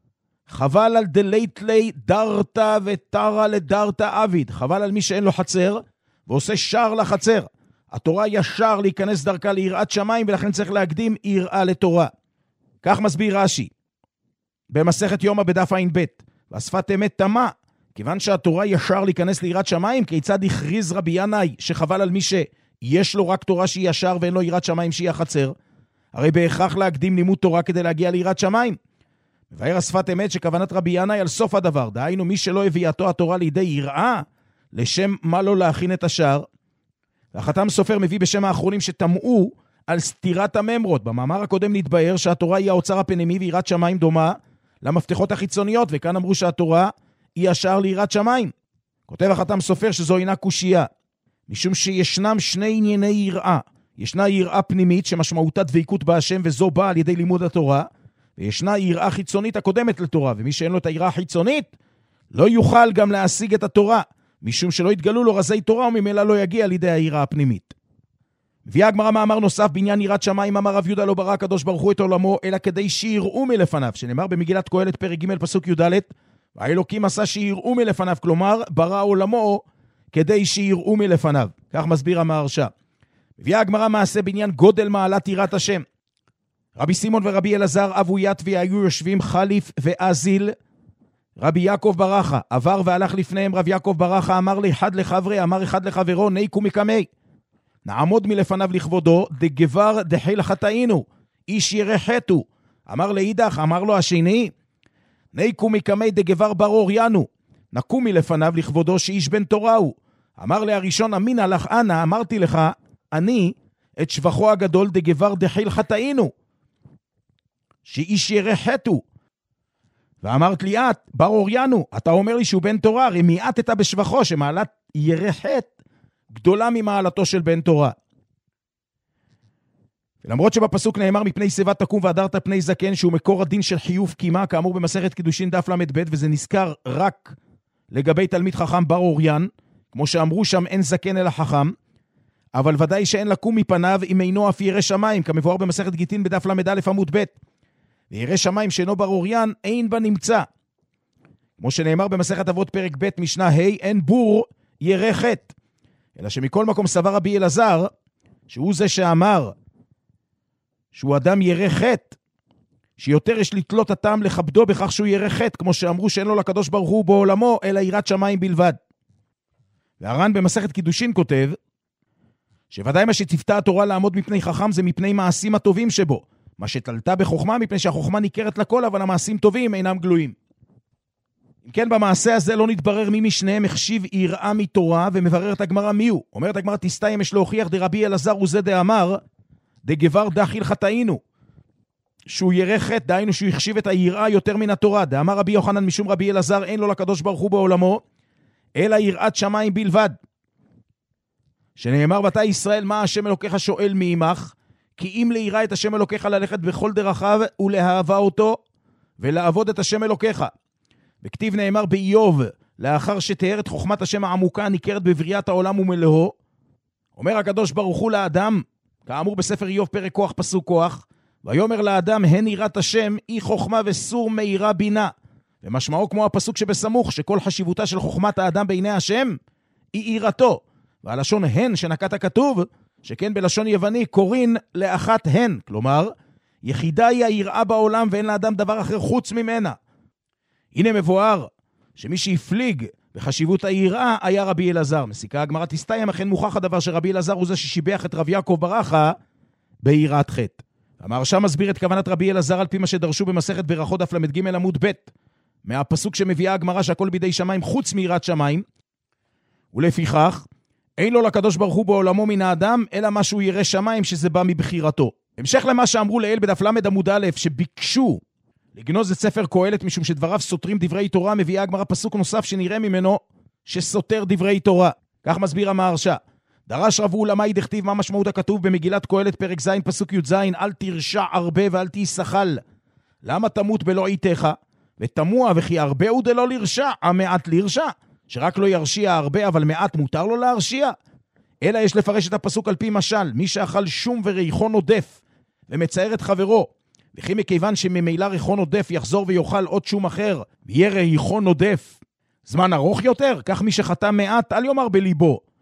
חבל על דלייטלי דרתה ותרה לדרתה אביד. חבל על מי שאין לו חצר ועושה שער לחצר. התורה ישר להיכנס דרכה ליראת שמיים, ולכן צריך להקדים יראה לתורה. כך מסביר רש"י במסכת יומא בדף עין ב', והשפת אמת תמה, כיוון שהתורה ישר להיכנס ליראת שמיים, כיצד הכריז רבי ינאי שחבל על מי שיש לו רק תורה שהיא ישר ואין לו יראת שמיים שהיא החצר? הרי בהכרח להקדים לימוד תורה כדי להגיע ליראת שמיים. מבאר השפת אמת שכוונת רבי ינאי על סוף הדבר, דהיינו מי שלא הביאתו התורה לידי יראה, לשם מה לא להכין את השאר. והחתם סופר מביא בשם האחרונים שתמעו על סתירת הממרות. במאמר הקודם נתבהר שהתורה היא האוצר הפנימי ויראת שמיים דומה למפתחות החיצוניות, וכאן אמרו שהתורה היא השאר ליראת שמיים. כותב החתם סופר שזו אינה קושייה, משום שישנם שני ענייני יראה. ישנה יראה פנימית שמשמעותה דבקות בהשם, וזו באה על ידי לימוד התורה, וישנה יראה חיצונית הקודמת לתורה, ומי שאין לו את היראה החיצונית לא יוכל גם להשיג את התורה, משום שלא יתגלו לו רזי תורה, וממילא לא יגיע לידי היראה הפנימית. מביאה הגמרא מאמר נוסף בעניין יראת שמיים, אמר רב יהודה לא ברא הקדוש ברוך הוא את עולמו, אלא כדי שיראו מלפניו, שנאמר במגילת קהלת פרק ג' פסוק י"ד, והאלוקים עשה שיראו מלפניו, כלומר ברא עולמו כדי שיראו מלפניו. כך מסביר המהרש"א. מביאה הגמרא מעשה בעניין גודל מעלת יראת השם. רבי סימון ורבי אלעזר אבו יתבי היו יושבים חליף ואזיל. רבי יעקב ברכה עבר והלך לפניהם. רב יעקב ברכה אמר לאחד לחברי, אמר אחד לחברו, ניקו מקמי, נעמוד מלפניו לכבודו, דגבר דחיל חטאינו, איש ירא חטאו. אמר לאידך, אמר לו השני, ניקו מקמי דגבר בר אוריינו, נקום מלפניו לכבודו שאיש בן תורה הוא. אמר להראשון, אמין הלך אנה, אמרתי לך אני את שבחו הגדול דגבר דחיל חטאינו, שאיש ירא חטאו. ואמרת לי את, בר אוריינו, אתה אומר לי שהוא בן תורה, הרי מיעטת בשבחו שמעלת ירא חטא גדולה ממעלתו של בן תורה. למרות שבפסוק נאמר מפני שיבה תקום והדרת פני זקן, שהוא מקור הדין של חיוב קימה, כאמור במסכת קידושין דף למד ב', וזה נזכר רק לגבי תלמיד חכם בר אוריין, כמו שאמרו שם אין זקן אלא חכם, אבל ודאי שאין לקום מפניו אם אינו אף ירא שמיים, כמבואר במסכת גיטין בדף למד א' עמוד ב', וירא שמיים שאינו בר אוריין אין בה נמצא. כמו שנאמר במסכת אבות פרק ב' משנה ה', אין בור ירא חטא. אלא שמכל מקום סבר רבי אלעזר, שהוא זה שאמר שהוא אדם ירא חטא, שיותר יש לתלות הטעם לכבדו בכך שהוא ירא חטא, כמו שאמרו שאין לו לקדוש ברוך הוא בעולמו אלא יראת שמיים בלבד. והר"ן במסכת קידושין כותב שוודאי מה שצפתה התורה לעמוד מפני חכם זה מפני מעשים הטובים שבו, מה שתלתה בחוכמה מפני שהחוכמה ניכרת לכל, אבל המעשים טובים אינם גלויים. אם כן, במעשה הזה לא נתברר מי משניהם החשיב יראה מתורה, ומברר את הגמרא מיהו. אומרת הגמרא, תסתיים יש להוכיח דרבי אלעזר הוא זה דאמר דגבר דחיל חטאינו, שהוא ירא חטא, דהיינו שהוא החשיב את היראה יותר מן התורה. דאמר רבי יוחנן משום רבי אלעזר אין לו לקדוש ברוך הוא בעולמו אלא יראת שמיים בלבד, שנאמר ותהי ישראל מה השם אלוקיך שואל מעמך, כי אם ליראה את השם אלוקיך ללכת בכל דרכיו ולאהבה אותו ולעבוד את השם אלוקיך. וכתיב נאמר באיוב, לאחר שתיאר את חוכמת השם העמוקה הניכרת בבריאת העולם ומלואו, אומר הקדוש ברוך הוא לאדם, כאמור בספר איוב פרק כוח פסוק כוח, ויאמר לאדם הן יראת השם היא חוכמה וסור מאירה בינה. ומשמעו כמו הפסוק שבסמוך, שכל חשיבותה של חוכמת האדם בעיני השם היא יראתו. והלשון הן שנקט הכתוב, שכן בלשון יווני קורין לאחת הן, כלומר יחידה היא היראה בעולם ואין לאדם דבר אחר חוץ ממנה. הנה מבואר שמי שהפליג בחשיבות היראה היה רבי אלעזר. מסיקה הגמרא תסתיים, אכן מוכח הדבר שרבי אלעזר הוא זה ששיבח את רב יעקב ברכה ביראת חטא. המהרש"א מסביר את כוונת רבי אלעזר על פי מה שדרשו במסכת ברכות דף למד ג' עמוד ב', מהפסוק שמביאה הגמרא שהכל בידי שמיים חוץ מיראת שמיים, ולפיכך אין לו לקדוש ברוך הוא בעולמו מן האדם אלא מה שהוא ירא שמיים שזה בא מבחירתו. המשך למה שאמרו לאל בדף למד עמוד א', שביקשו לגנוז את ספר קהלת משום שדבריו סותרים דברי תורה, מביאה הגמרא פסוק נוסף שנראה ממנו שסותר דברי תורה. כך מסביר המהרש"א. דרש רב אולמאי דכתיב מה משמעות הכתוב במגילת קהלת פרק ז' פסוק י"ז, אל תרשע הרבה ואל תיסחל, למה תמות בלא עיתך, ותמוע וכי הרבה הוא דלא לרשע, המעט לרשע, שרק לא ירשיע הרבה אבל מעט מותר לו להרשיע. אלא יש לפרש את הפסוק על פי משל, מי שאכל שום וריחון עודף ומצער את חברו, וכי מכיוון שממילא ריחון עודף יחזור ויאכל עוד שום אחר, ויהיה ריחון עודף זמן ארוך יותר, כך מי שחטא מעט אל יאמר בליבו,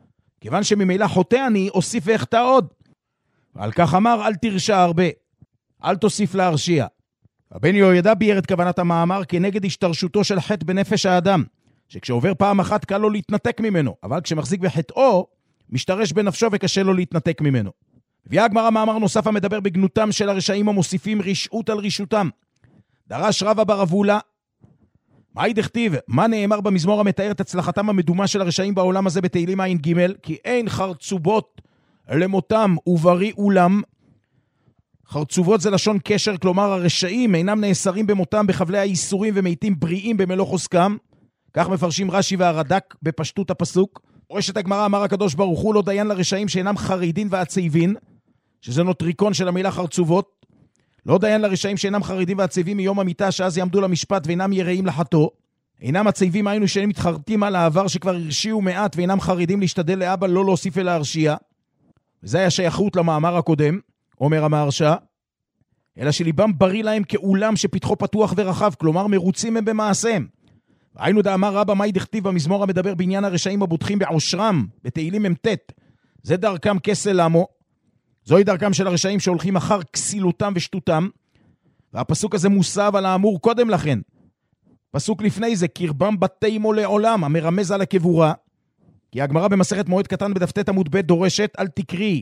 כיוון שממילא חוטא אני, אוסיף ואחטא עוד. ועל כך אמר, אל תרשע הרבה, אל תוסיף להרשיע. הבן יהוידע ביאר את כוונת המאמר כנגד השתרשותו של חטא בנפש האדם, שכשעובר פעם אחת קל לו להתנתק ממנו, אבל כשמחזיק בחטאו, משתרש בנפשו וקשה לו להתנתק ממנו. הביאה הגמרא מאמר נוסף המדבר בגנותם של הרשעים המוסיפים רשעות על רשעותם. דרש רבא בר אבולה, מהי דכתיב? מה נאמר במזמור המתאר את הצלחתם המדומה של הרשעים בעולם הזה בתהילים עין ג' כי אין חרצובות למותם ובריא אולם. חרצובות זה לשון קשר, כלומר הרשעים אינם נאסרים במותם בחבלי האיסורים ומתים בריאים במלוא חוזקם. כך מפרשים רש"י והרד"ק בפשטות הפסוק. ראשת הגמרא אמר הקדוש ברוך הוא לא דיין לרשעים שאינם חרידין ועצבים, שזה נוטריקון של המילה חרצובות. לא דיין לרשעים שאינם חרידים ועצבים מיום המיטה שאז יעמדו למשפט ואינם יראים לחטוא. אינם עצבים היינו שאינם מתחרטים על העבר שכבר הרשיעו מעט ואינם חרידים להשתדל לאבא לא להוסיף אל להרשיע. וזה היה שייכות למאמר הקודם, אומר המהרש"א, אלא שליבם בריא להם כאולם שפתחו פתוח ורחב, כלומר מרוצים הם במעשיהם. והיינו דאמר רבא מהי דכתיב במזמור המדבר בעניין הרשעים הבוטחים בעושרם, בתהילים מ"ט. זה דרכם כסל למו, זוהי דרכם של הרשעים שהולכים אחר כסילותם ושטותם, והפסוק הזה מוסב על האמור קודם לכן. פסוק לפני זה, קרבם בתימו לעולם, המרמז על הקבורה, כי הגמרא במסכת מועד קטן בדף ט' עמוד ב' דורשת, אל תקרי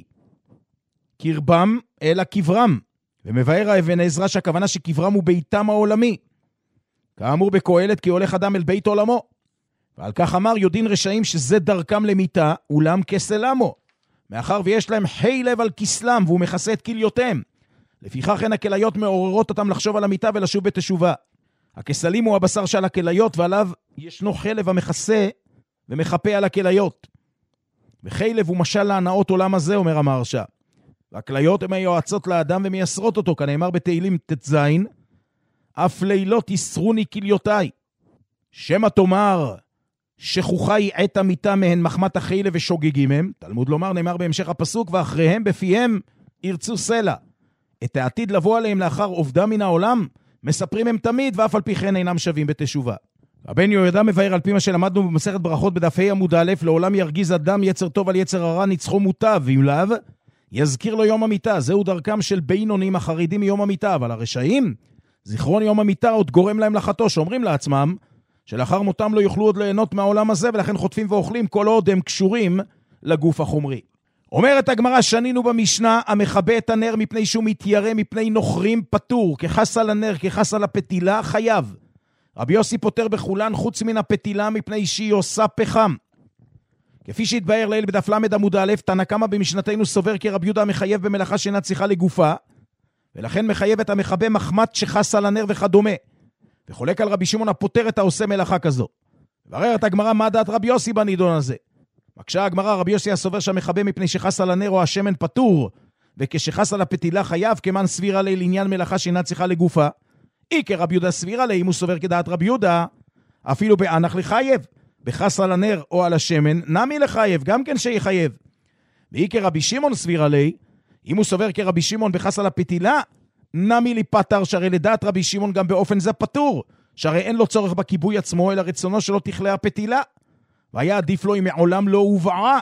קרבם אלא קברם, ומבאר האבן עזרא שהכוונה שקברם הוא ביתם העולמי, כאמור בקהלת כי הולך אדם אל בית עולמו, ועל כך אמר יודין רשעים שזה דרכם למיתה, אולם כסל למו, מאחר ויש להם חי לב על כסלם והוא מכסה את כליותיהם, לפיכך הן הכליות מעוררות אותם לחשוב על המיטה ולשוב בתשובה. הכסלים הוא הבשר של הכליות ועליו ישנו חלב המכסה ומחפה על הכליות, וחלב הוא משל להנאות עולם הזה, אומר המהרש"א, והכליות הן היועצות לאדם ומייסרות אותו, כנאמר בתהילים ט"ז, אף לילות יסרוני כליותיי, שמא תאמר שכוחי עת המיטה מהן מחמת החילב ושוגגים הם, תלמוד לומר נאמר בהמשך הפסוק, ואחריהם בפיהם ירצו סלע. את העתיד לבוא עליהם לאחר עובדה מן העולם, מספרים הם תמיד, ואף על פי כן אינם שווים בתשובה. הבן יהוידע מבאר על פי מה שלמדנו במסכת ברכות בדף ה' עמוד א', לעולם ירגיז אדם יצר טוב על יצר הרע ניצחו מוטב, ואם לאו יזכיר לו יום המיטה. זהו דרכם של בינונים החרידים מיום המיטה, אבל הרשעים, זיכרון יום המיטה עוד גורם להם לחטוא, שאומרים לעצמם שלאחר מותם לא יוכלו עוד ליהנות מהעולם הזה, ולכן חוטפים ואוכלים כל עוד הם קשורים לגוף החומרי. אומרת הגמרא, שנינו במשנה, המחבא את הנר מפני שהוא מתיירא מפני נוכרים פטור, כחס על הנר, כחס על הפתילה, חייב. רבי יוסי פותר בכולן חוץ מן הפתילה מפני שהיא עושה פחם. כפי שהתבאר לעיל בדף למד עמוד א', תנא קמא במשנתנו סובר כי רבי יהודה מחייב במלאכה שאינה צריכה לגופה, ולכן מחייב את המחבא מחמת שחס על הנר וכדומה. וחולק על רבי שמעון הפותר את העושה מלאכה כזו. ובררת הגמרא מה דעת רבי יוסי בנידון הזה. מקשה הגמרא, רבי יוסי הסובר שהמחבא מפני שחס על הנר או השמן פטור, וכשחס על הפתילה חייב כמן סבירה לי לעניין מלאכה שאינה צריכה לגופה. אי כרבי יהודה סבירה לי, אם הוא סובר כדעת רבי יהודה, אפילו באנח לחייב, בחס על הנר או על השמן, נמי לחייב, גם כן שיחייב. ואי כרבי שמעון סבירה לי, אם הוא סובר כרבי שמעון בחס על הפתילה, נמי לי פטר, שהרי לדעת רבי שמעון גם באופן זה פטור, שהרי אין לו צורך בכיבוי עצמו, אלא רצונו שלא תכלה הפתילה. והיה עדיף לו אם מעולם לא הובעה,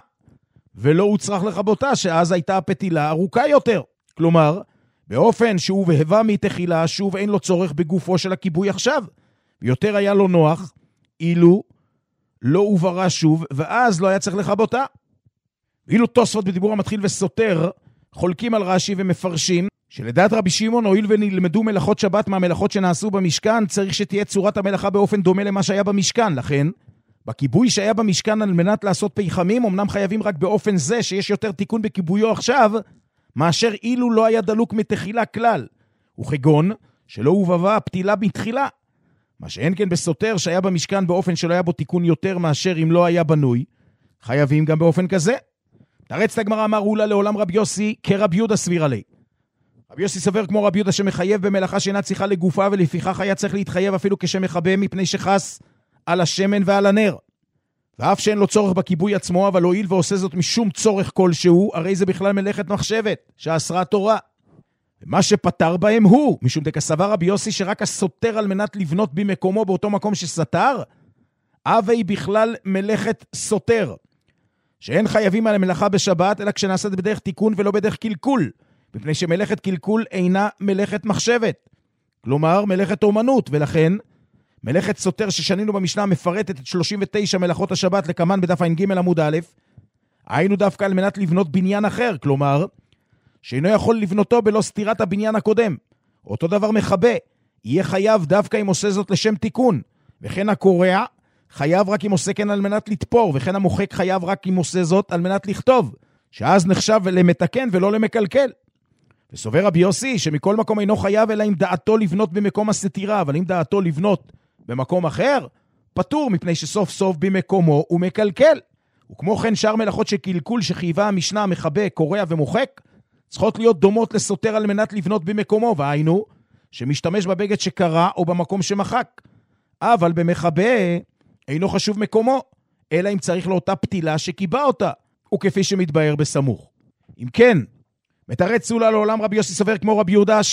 ולא הוצרך לכבותה, שאז הייתה הפתילה ארוכה יותר. כלומר, באופן שהוא והבה מתחילה, שוב אין לו צורך בגופו של הכיבוי עכשיו, ויותר היה לו נוח, אילו לא הוברה שוב, ואז לא היה צריך לכבותה. ואילו תוספות בדיבור המתחיל וסותר, חולקים על רש"י ומפרשים, שלדעת רבי שמעון, הואיל ונלמדו מלאכות שבת מהמלאכות שנעשו במשכן, צריך שתהיה צורת המלאכה באופן דומה למה שהיה במשכן. לכן, בכיבוי שהיה במשכן על מנת לעשות פייחמים, אמנם חייבים רק באופן זה שיש יותר תיקון בכיבויו עכשיו, מאשר אילו לא היה דלוק מתחילה כלל. וכגון, שלא הובבה הפתילה בתחילה. מה שאין כן בסותר שהיה במשכן באופן שלא היה בו תיקון יותר מאשר אם לא היה בנוי, חייבים גם באופן כזה. תרץ הגמרא אמר אולה לעולם רבי יוסי כרבי יהודה סביר עלי. רבי יוסי סבר כמו רבי יהודה שמחייב במלאכה שאינה צריכה לגופה, ולפיכך היה צריך להתחייב אפילו כשמחבא מפני שחס על השמן ועל הנר. ואף שאין לו צורך בכיבוי עצמו, אבל הואיל ועושה זאת משום צורך כלשהו, הרי זה בכלל מלאכת מחשבת, שאסרה תורה. ומה שפטר בהם הוא, משום דקסבר רבי יוסי שרק הסותר על מנת לבנות במקומו באותו מקום שסתר, אבי בכלל מלאכת סותר. שאין חייבים על המלאכה בשבת, אלא כשנעשית בדרך תיקון ולא בדרך קלקול, מפני שמלאכת קלקול אינה מלאכת מחשבת, כלומר מלאכת אומנות, ולכן מלאכת סותר ששנינו במשנה מפרטת את שלושים ותשע מלאכות השבת לקמן בדף ע"ג עמוד א', היינו דווקא על מנת לבנות בניין אחר, כלומר שאינו יכול לבנותו בלא סתירת הבניין הקודם. אותו דבר מחבה, יהיה חייב דווקא אם עושה זאת לשם תיקון, וכן הקורע חייב רק אם עושה כן על מנת לתפור, וכן המוחק חייב רק אם עושה זאת על מנת לכתוב, שאז נחשב למתקן ולא למקלקל. וסובר רבי יוסי שמכל מקום אינו חייב אלא אם דעתו לבנות במקום הסתירה, אבל אם דעתו לבנות במקום אחר, פטור מפני שסוף סוף במקומו הוא מקלקל. וכמו כן שאר מלאכות שקלקול שחייבה המשנה מחבה, קורע ומוחק, צריכות להיות דומות לסותר על מנת לבנות במקומו, והיינו שמשתמש בבגד שקרע או במקום שמחק. אבל במחבה אינו חשוב מקומו, אלא אם צריך לאותה פתילה שקיבה אותה, וכפי שמתבהר בסמוך. אם כן, מתרץ סולה לעולם רבי יוסי סובר כמו רבי יהודה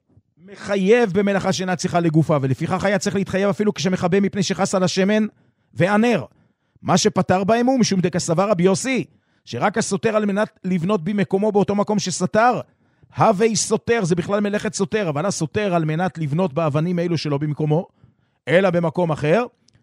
שמחייב במלאכה שאינה צריכה לגופה, ולפיכך היה צריך להתחייב אפילו כשמחבה מפני שחס על השמן והנר. מה שפטר בהם הוא משום דקסבר רבי יוסי, שרק הסותר על מנת לבנות במקומו באותו מקום שסתר, הווי סותר, זה בכלל מלאכת סותר, אבל הסותר על מנת לבנות באבנים האלו שלא במקומו, אלא במקום אחר,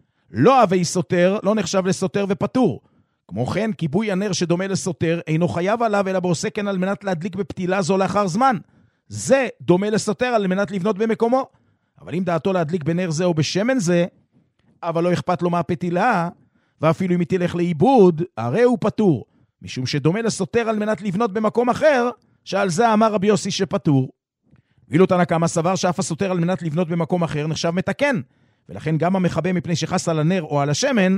לא הווי סותר, לא נחשב לסותר ופטור. כמו כן, כיבוי הנר שדומה לסותר, אינו חייב עליו, אלא בעושה כן על מנת להדליק בפתילה זו לאחר זמן. זה דומה לסותר על מנת לבנות במקומו. אבל אם דעתו להדליק בנר זה או בשמן זה, אבל לא אכפת לו מהפתילה, ואפילו אם היא תלך לאיבוד, הרי הוא פטור. משום שדומה לסותר על מנת לבנות במקום אחר, שעל זה אמר רבי יוסי שפטור. ואילו תנא קמא סבר שאף הסותר על מנת לבנות במקום אחר נחשב מתקן, ולכן גם המחבה מפני שחס על הנר או על השמן,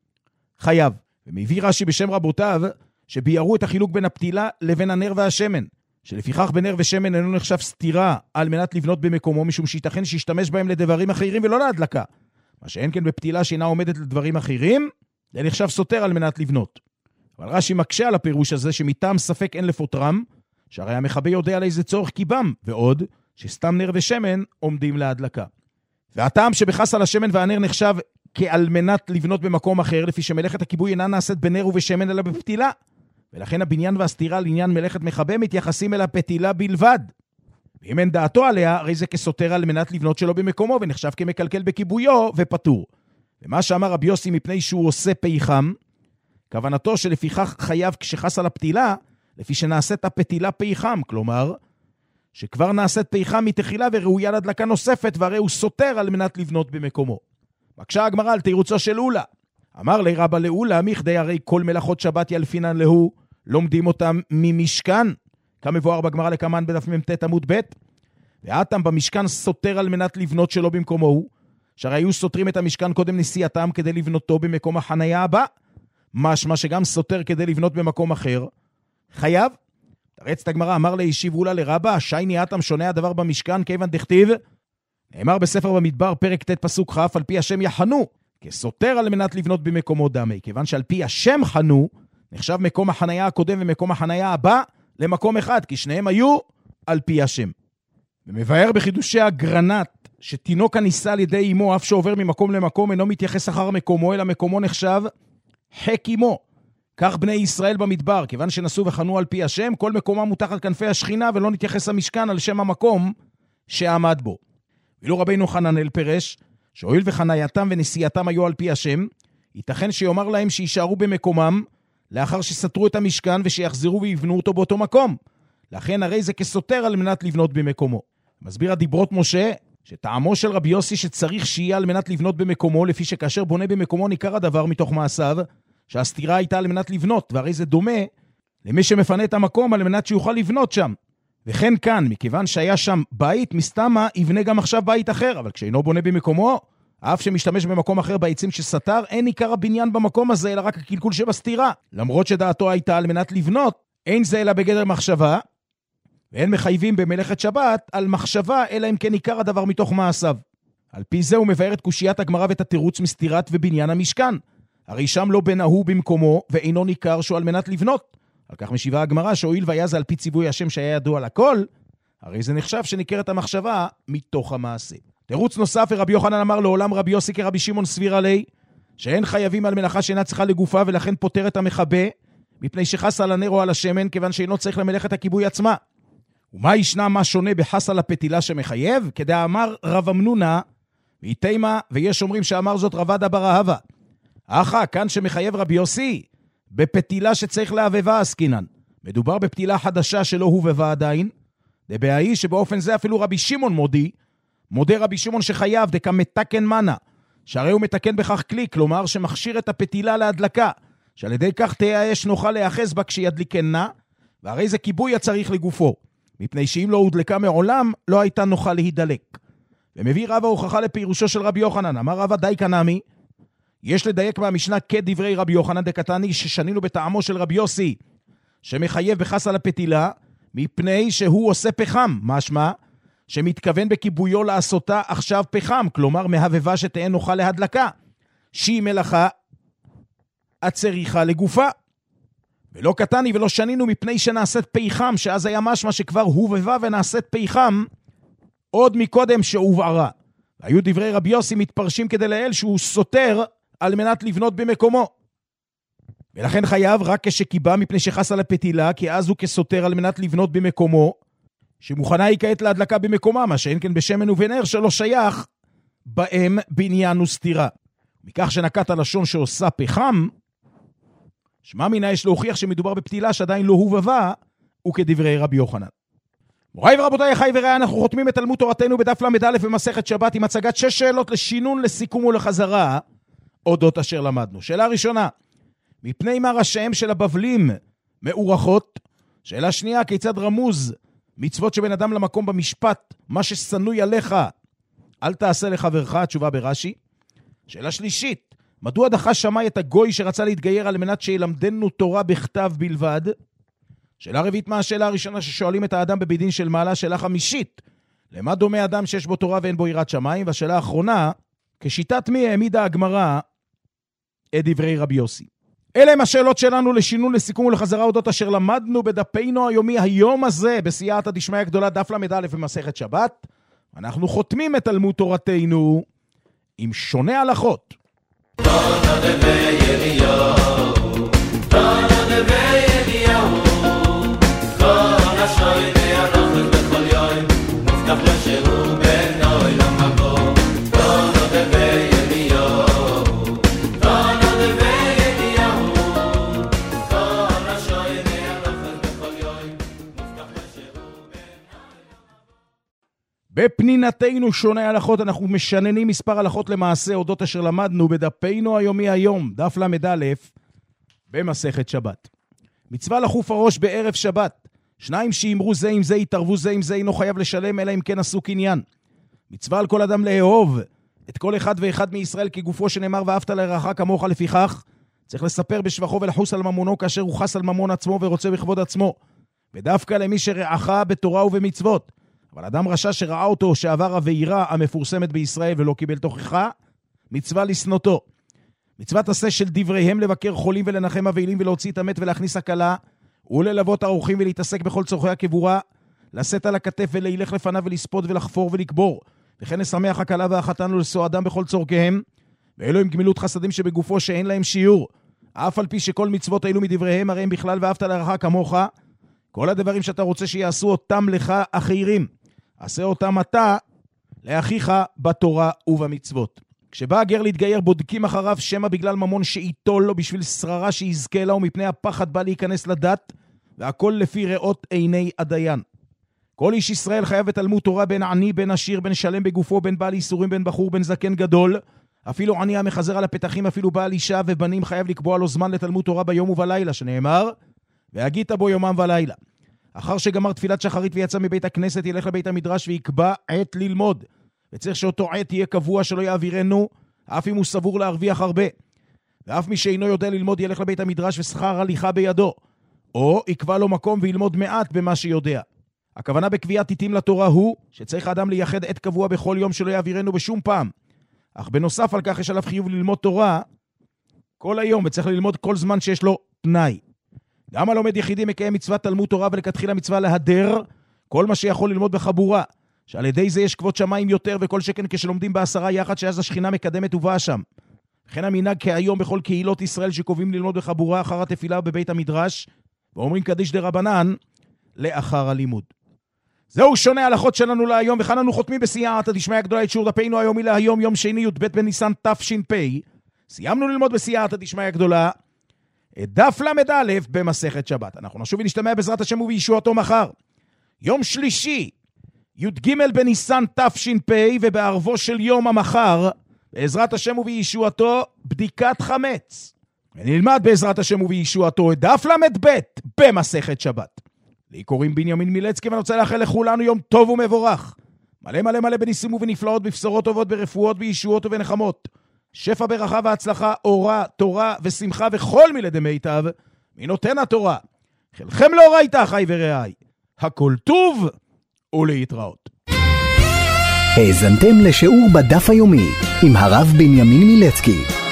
חייב. ומביא רש"י בשם רבותיו, שביארו את החילוק בין הפתילה לבין הנר והשמן, שלפיכך בנר ושמן אינו נחשב סתירה על מנת לבנות במקומו, משום שייתכן שישתמש בהם לדברים אחרים ולא להדלקה. מה שאין כן בפתילה שאינה עומדת לדברים אחרים, זה נחשב סותר על מנת לבנות. אבל רש"י מקשה על הפירוש הזה שמטעם ספק אין לפוטרם, שהרי המחבה יודע על איזה צורך קיבם, ועוד שסתם נר ושמן עומדים להדלקה. והטעם שבחס על השמן והנר נחשב כעל מנת לבנות במקום אחר, לפי שמלאכת הכיבוי אינה נעשית בנר ובשמן אלא בפתילה. ולכן הבניין והסתירה לעניין מלאכת מחבה מתייחסים אל הפתילה בלבד. ואם אין דעתו עליה, הרי זה כסותר על מנת לבנות שלו במקומו, ונחשב כמקלקל בכיבויו ופטור. ומה שאמר רבי יוסי מפני שהוא עושה פייחם, כוונתו שלפיכך חייב כשחס על הפתילה, לפי שנעשית הפתילה פייחם, כלומר, שכבר נעשית פייחם מתחילה וראויה להדלקה נוספת, והרי הוא סותר על מנת לבנות במקומו. מקשה הגמרא על תירוצו של אולה. אמר לי רבא לאולה, מכדי הרי כל מלאכות שבת ילפינן להו, לומדים אותם ממשכן, כמבואר בגמרא לקמן בדף מ"ט עמוד ב', והאטם במשכן סותר על מנת לבנות שלו במקומו הוא, שהרי היו סותרים את המשכן קודם נסיעתם כדי לבנותו במקום החנייה הבא, משמע שגם סותר כדי לבנות במקום אחר, חייב. תרץ את הגמרא, אמר לי השיב אולה לרבא, שייני האטם שונה הדבר במשכן כיוון דכתיב, נאמר בספר במדבר פרק ט' פסוק כ', על פי השם יחנו, כסותר על מנת לבנות במקומו דמי, כיוון שעל פי השם חנו, נחשב מקום החנייה הקודם ומקום החנייה הבא למקום אחד, כי שניהם היו על פי השם. ומבאר בחידושי הגרנט, שתינוק הניסה על ידי אמו, אף שעובר ממקום למקום, אינו מתייחס אחר מקומו, אלא מקומו נחשב חק אמו. כך בני ישראל במדבר, כיוון שנסו וחנו על פי השם, כל מקומם הוא תחת כנפי השכינה, ולא נתייחס המשכן על שם המקום שעמד בו. ואילו רבינו חננאל פרש, שהואיל וחנייתם ונסיעתם היו על פי השם, ייתכן שיאמר להם שישארו במקומם, לאחר שסתרו את המשכן ושיחזרו ויבנו אותו באותו מקום. לכן הרי זה כסותר על מנת לבנות במקומו. מסביר הדיברות משה, שטעמו של רבי יוסי שצריך שיהיה על מנת לבנות במקומו, לפי שכאשר בונה במקומו ניכר הדבר מתוך מעשיו, שהסתירה הייתה על מנת לבנות, והרי זה דומה למי שמפנה את המקום על מנת שיוכל לבנות שם. וכן כאן, מכיוון שהיה שם בית, מסתמה יבנה גם עכשיו בית אחר, אבל כשאינו בונה במקומו, אף שמשתמש במקום אחר בעצים שסתר, אין עיקר הבניין במקום הזה, אלא רק הקלקול שבסתירה. למרות שדעתו הייתה על מנת לבנות, אין זה אלא בגדר מחשבה, ואין מחייבים במלאכת שבת על מחשבה, אלא אם כן עיקר הדבר מתוך מעשיו. על פי זה הוא מבאר את קושיית הגמרא ואת התירוץ מסתירת ובניין המשכן. הרי שם לא בנהו במקומו, ואינו ניכר שהוא על מנת לבנות. על כך משיבה הגמרא שהואיל והיה זה על פי ציווי השם שהיה ידוע לכל, הרי זה נחשב שניכרת המחשבה מתוך המעשה. תירוץ נוסף, ורבי יוחנן אמר לעולם רבי יוסי כרבי שמעון סביר עלי, שאין חייבים על מלאכה שאינה צריכה לגופה, ולכן פותר את המחבה, מפני שחס על הנר או על השמן, כיוון שאינו צריך למלאכת הכיבוי עצמה. ומה ישנה מה שונה בחס על הפתילה שמחייב? כדאמר רב אמנונה, ויתימה, ויש אומרים שאמר זאת רבדה בר אהבה. אחא, כאן שמחייב רבי יוסי, בפתילה שצריך להבבה עסקינן. מדובר בפתילה חדשה שלא הובבה עדיין, דבהאי שבאופן זה אפילו רבי שמעון מודי, מודה רבי שמעון שחייב דקה מתקן מנה, שהרי הוא מתקן בכך כלי, כלומר שמכשיר את הפתילה להדלקה, שעל ידי כך תהיה האש נוכל להיאחז בה כשידליקנה, והרי זה כיבוי הצריך לגופו, מפני שאם לא הודלקה מעולם, לא הייתה נוכל להידלק. ומביא רב ההוכחה לפירושו של רבי יוחנן, אמר רבא די קנמי, יש לדייק מהמשנה כדברי רבי יוחנן דקתני, ששנינו בטעמו של רבי יוסי, שמחייב בחס על הפתילה, מפני שהוא עושה פחם, משמע, שמתכוון בכיבויו לעשותה עכשיו פחם, כלומר מהבבה שתהיה נוחה להדלקה, שהיא מלאכה הצריכה לגופה. ולא קטני ולא שנינו מפני שנעשית פחם, שאז היה משמע שכבר הובבה ונעשית פחם, עוד מקודם שהובערה. והיו דברי רבי יוסי מתפרשים כדי לאל שהוא סותר על מנת לבנות במקומו. ולכן חייב רק כשקיבה מפני שחס על הפתילה, כי אז הוא כסותר על מנת לבנות במקומו, שמוכנה היא כעת להדלקה במקומה, מה שאין כן בשמן ובנר שלא שייך בהם בניין וסתירה. מכך שנקט הלשון שעושה פחם, שמה מינה יש להוכיח שמדובר בפתילה שעדיין לא הובבה, וכדברי רבי יוחנן. מוריי ורבותיי, חי וראה, אנחנו חותמים את תלמוד תורתנו בדף למד א' במסכת שבת עם הצגת שש שאלות לשינון, לסיכום ולחזרה, אודות אשר למדנו. שאלה ראשונה, מפני מה ראשיהם של הבבלים מאורחות? שאלה שנייה, כיצד רמוז מצוות שבין אדם למקום במשפט, מה שסנוי עליך, אל תעשה לחברך, התשובה ברש"י. שאלה שלישית, מדוע דחה שמאי את הגוי שרצה להתגייר על מנת שילמדנו תורה בכתב בלבד? שאלה רביעית, מה השאלה הראשונה ששואלים את האדם בבית דין של מעלה? שאלה חמישית, למה דומה אדם שיש בו תורה ואין בו יראת שמיים? והשאלה האחרונה, כשיטת מי העמידה הגמרא את דברי רבי יוסי? אלה הם השאלות שלנו לשינון, לסיכום ולחזרה אודות אשר למדנו בדפינו היומי היום הזה, בסייעתא דשמיא הגדולה, דף למד א' במסכת שבת. אנחנו חותמים את תלמוד תורתנו עם שונה הלכות. בפנינתנו שונה הלכות, אנחנו משננים מספר הלכות למעשה אודות אשר למדנו בדפינו היומי היום, דף למד א' במסכת שבת. מצווה לחוף הראש בערב שבת, שניים שאמרו זה עם זה, יתערבו זה עם זה, אינו חייב לשלם, אלא אם כן עשו קניין. מצווה על כל אדם לאהוב את כל אחד ואחד מישראל כגופו, שנאמר ואהבת לרעך כמוך, לפיכך צריך לספר בשבחו ולחוס על ממונו כאשר הוא חס על ממון עצמו ורוצה בכבוד עצמו, ודווקא למי שרעך בתורה ובמצוות. אבל אדם רשע שראה אותו שעבר עבירה המפורסמת בישראל ולא קיבל תוכחה, מצווה לסנותו. מצוות עשה של דבריהם לבקר חולים ולנחם אבלים ולהוציא את המת ולהכניס הקלה, וללוות האורחים ולהתעסק בכל צורכי הקבורה, לשאת על הכתף ולהילך לפניו ולספוד ולחפור ולקבור, וכן לשמח הקלה והחתן ולשוא אדם בכל צורכיהם, ואלו הם גמילות חסדים שבגופו שאין להם שיעור, אף על פי שכל מצוות האלו מדבריהם הרי הם בכלל ואהבת לרעך כמוך, כל הדברים שאתה רוצה שיעשו אותם לך אחרים, עשה אותם אתה לאחיך בתורה ובמצוות. כשבא הגר להתגייר בודקים אחריו שמה בגלל ממון שאיתו לו בשביל שררה שיזכה לה, ומפני הפחד בא להיכנס לדת, והכל לפי ראות עיני הדיין. כל איש ישראל חייב בתלמוד תורה, בין עני, בין עשיר, בין שלם בגופו, בין בעל איסורים, בין בחור, בין זקן גדול. אפילו עני המחזר על הפתחים, אפילו בעל אישה ובנים חייב לקבוע לו זמן לתלמוד תורה ביום ובלילה, שנאמר, והגית בו יומם ולילה. אחר שגמר תפילת שחרית ויצא מבית הכנסת, ילך לבית המדרש ויקבע עת ללמוד. וצריך שאותו עת יהיה קבוע שלא יעבירנו, אף אם הוא סבור להרוויח הרבה. ואף מי שאינו יודע ללמוד ילך לבית המדרש ושכר הליכה בידו. או יקבע לו מקום וילמוד מעט במה שיודע. הכוונה בקביעת עיתים לתורה הוא שצריך האדם לייחד עת קבוע בכל יום שלא יעבירנו בשום פעם. אך בנוסף על כך יש עליו חיוב ללמוד תורה כל היום, וצריך ללמוד כל זמן שיש לו תנאי. גם הלומד יחידי מקיים מצוות תלמוד תורה, ולכתחילה מצווה להדר כל מה שיכול ללמוד בחבורה, שעל ידי זה יש כבוד שמיים יותר, וכל שכן כשלומדים בעשרה יחד, שאז השכינה מקדמת ובאה שם. וכן המנהג כהיום בכל קהילות ישראל שקובעים ללמוד בחבורה אחר התפילה בבית המדרש, ואומרים קדיש דרבנן לאחר הלימוד. זהו שונה ההלכות שלנו להיום, וכאן אנו חותמים בסייעתא דשמיא הגדולה את שיעור דפנו היומי להיום, יום שני י"ב בניסן תש"פ. סיימנו ללמוד בסייעתא דשמיא הגדולה את דף למד א' במסכת שבת. אנחנו נשוב ונשתמע בעזרת השם ובישועתו מחר, יום שלישי י"ג בניסן תש"פ, ובערבו של יום המחר בעזרת השם ובישועתו בדיקת חמץ. ונלמד בעזרת השם ובישועתו את דף למד ב' במסכת שבת. לי קוראים בנימין מילצקי, ואני רוצה לאחל לכולנו יום טוב ומבורך, מלא מלא מלא בניסים ובנפלאות, בבשורות טובות, ברפואות, בישועות ובנחמות, שפע ברכה והצלחה, אורה, תורה ושמחה וכל מילי דמיטב מנותן התורה. חלכם לאורייתא אחי ורעי, הכל טוב ולהתראות. האזנתם לשיעור בדף היומי עם הרב בנימין מילצקי.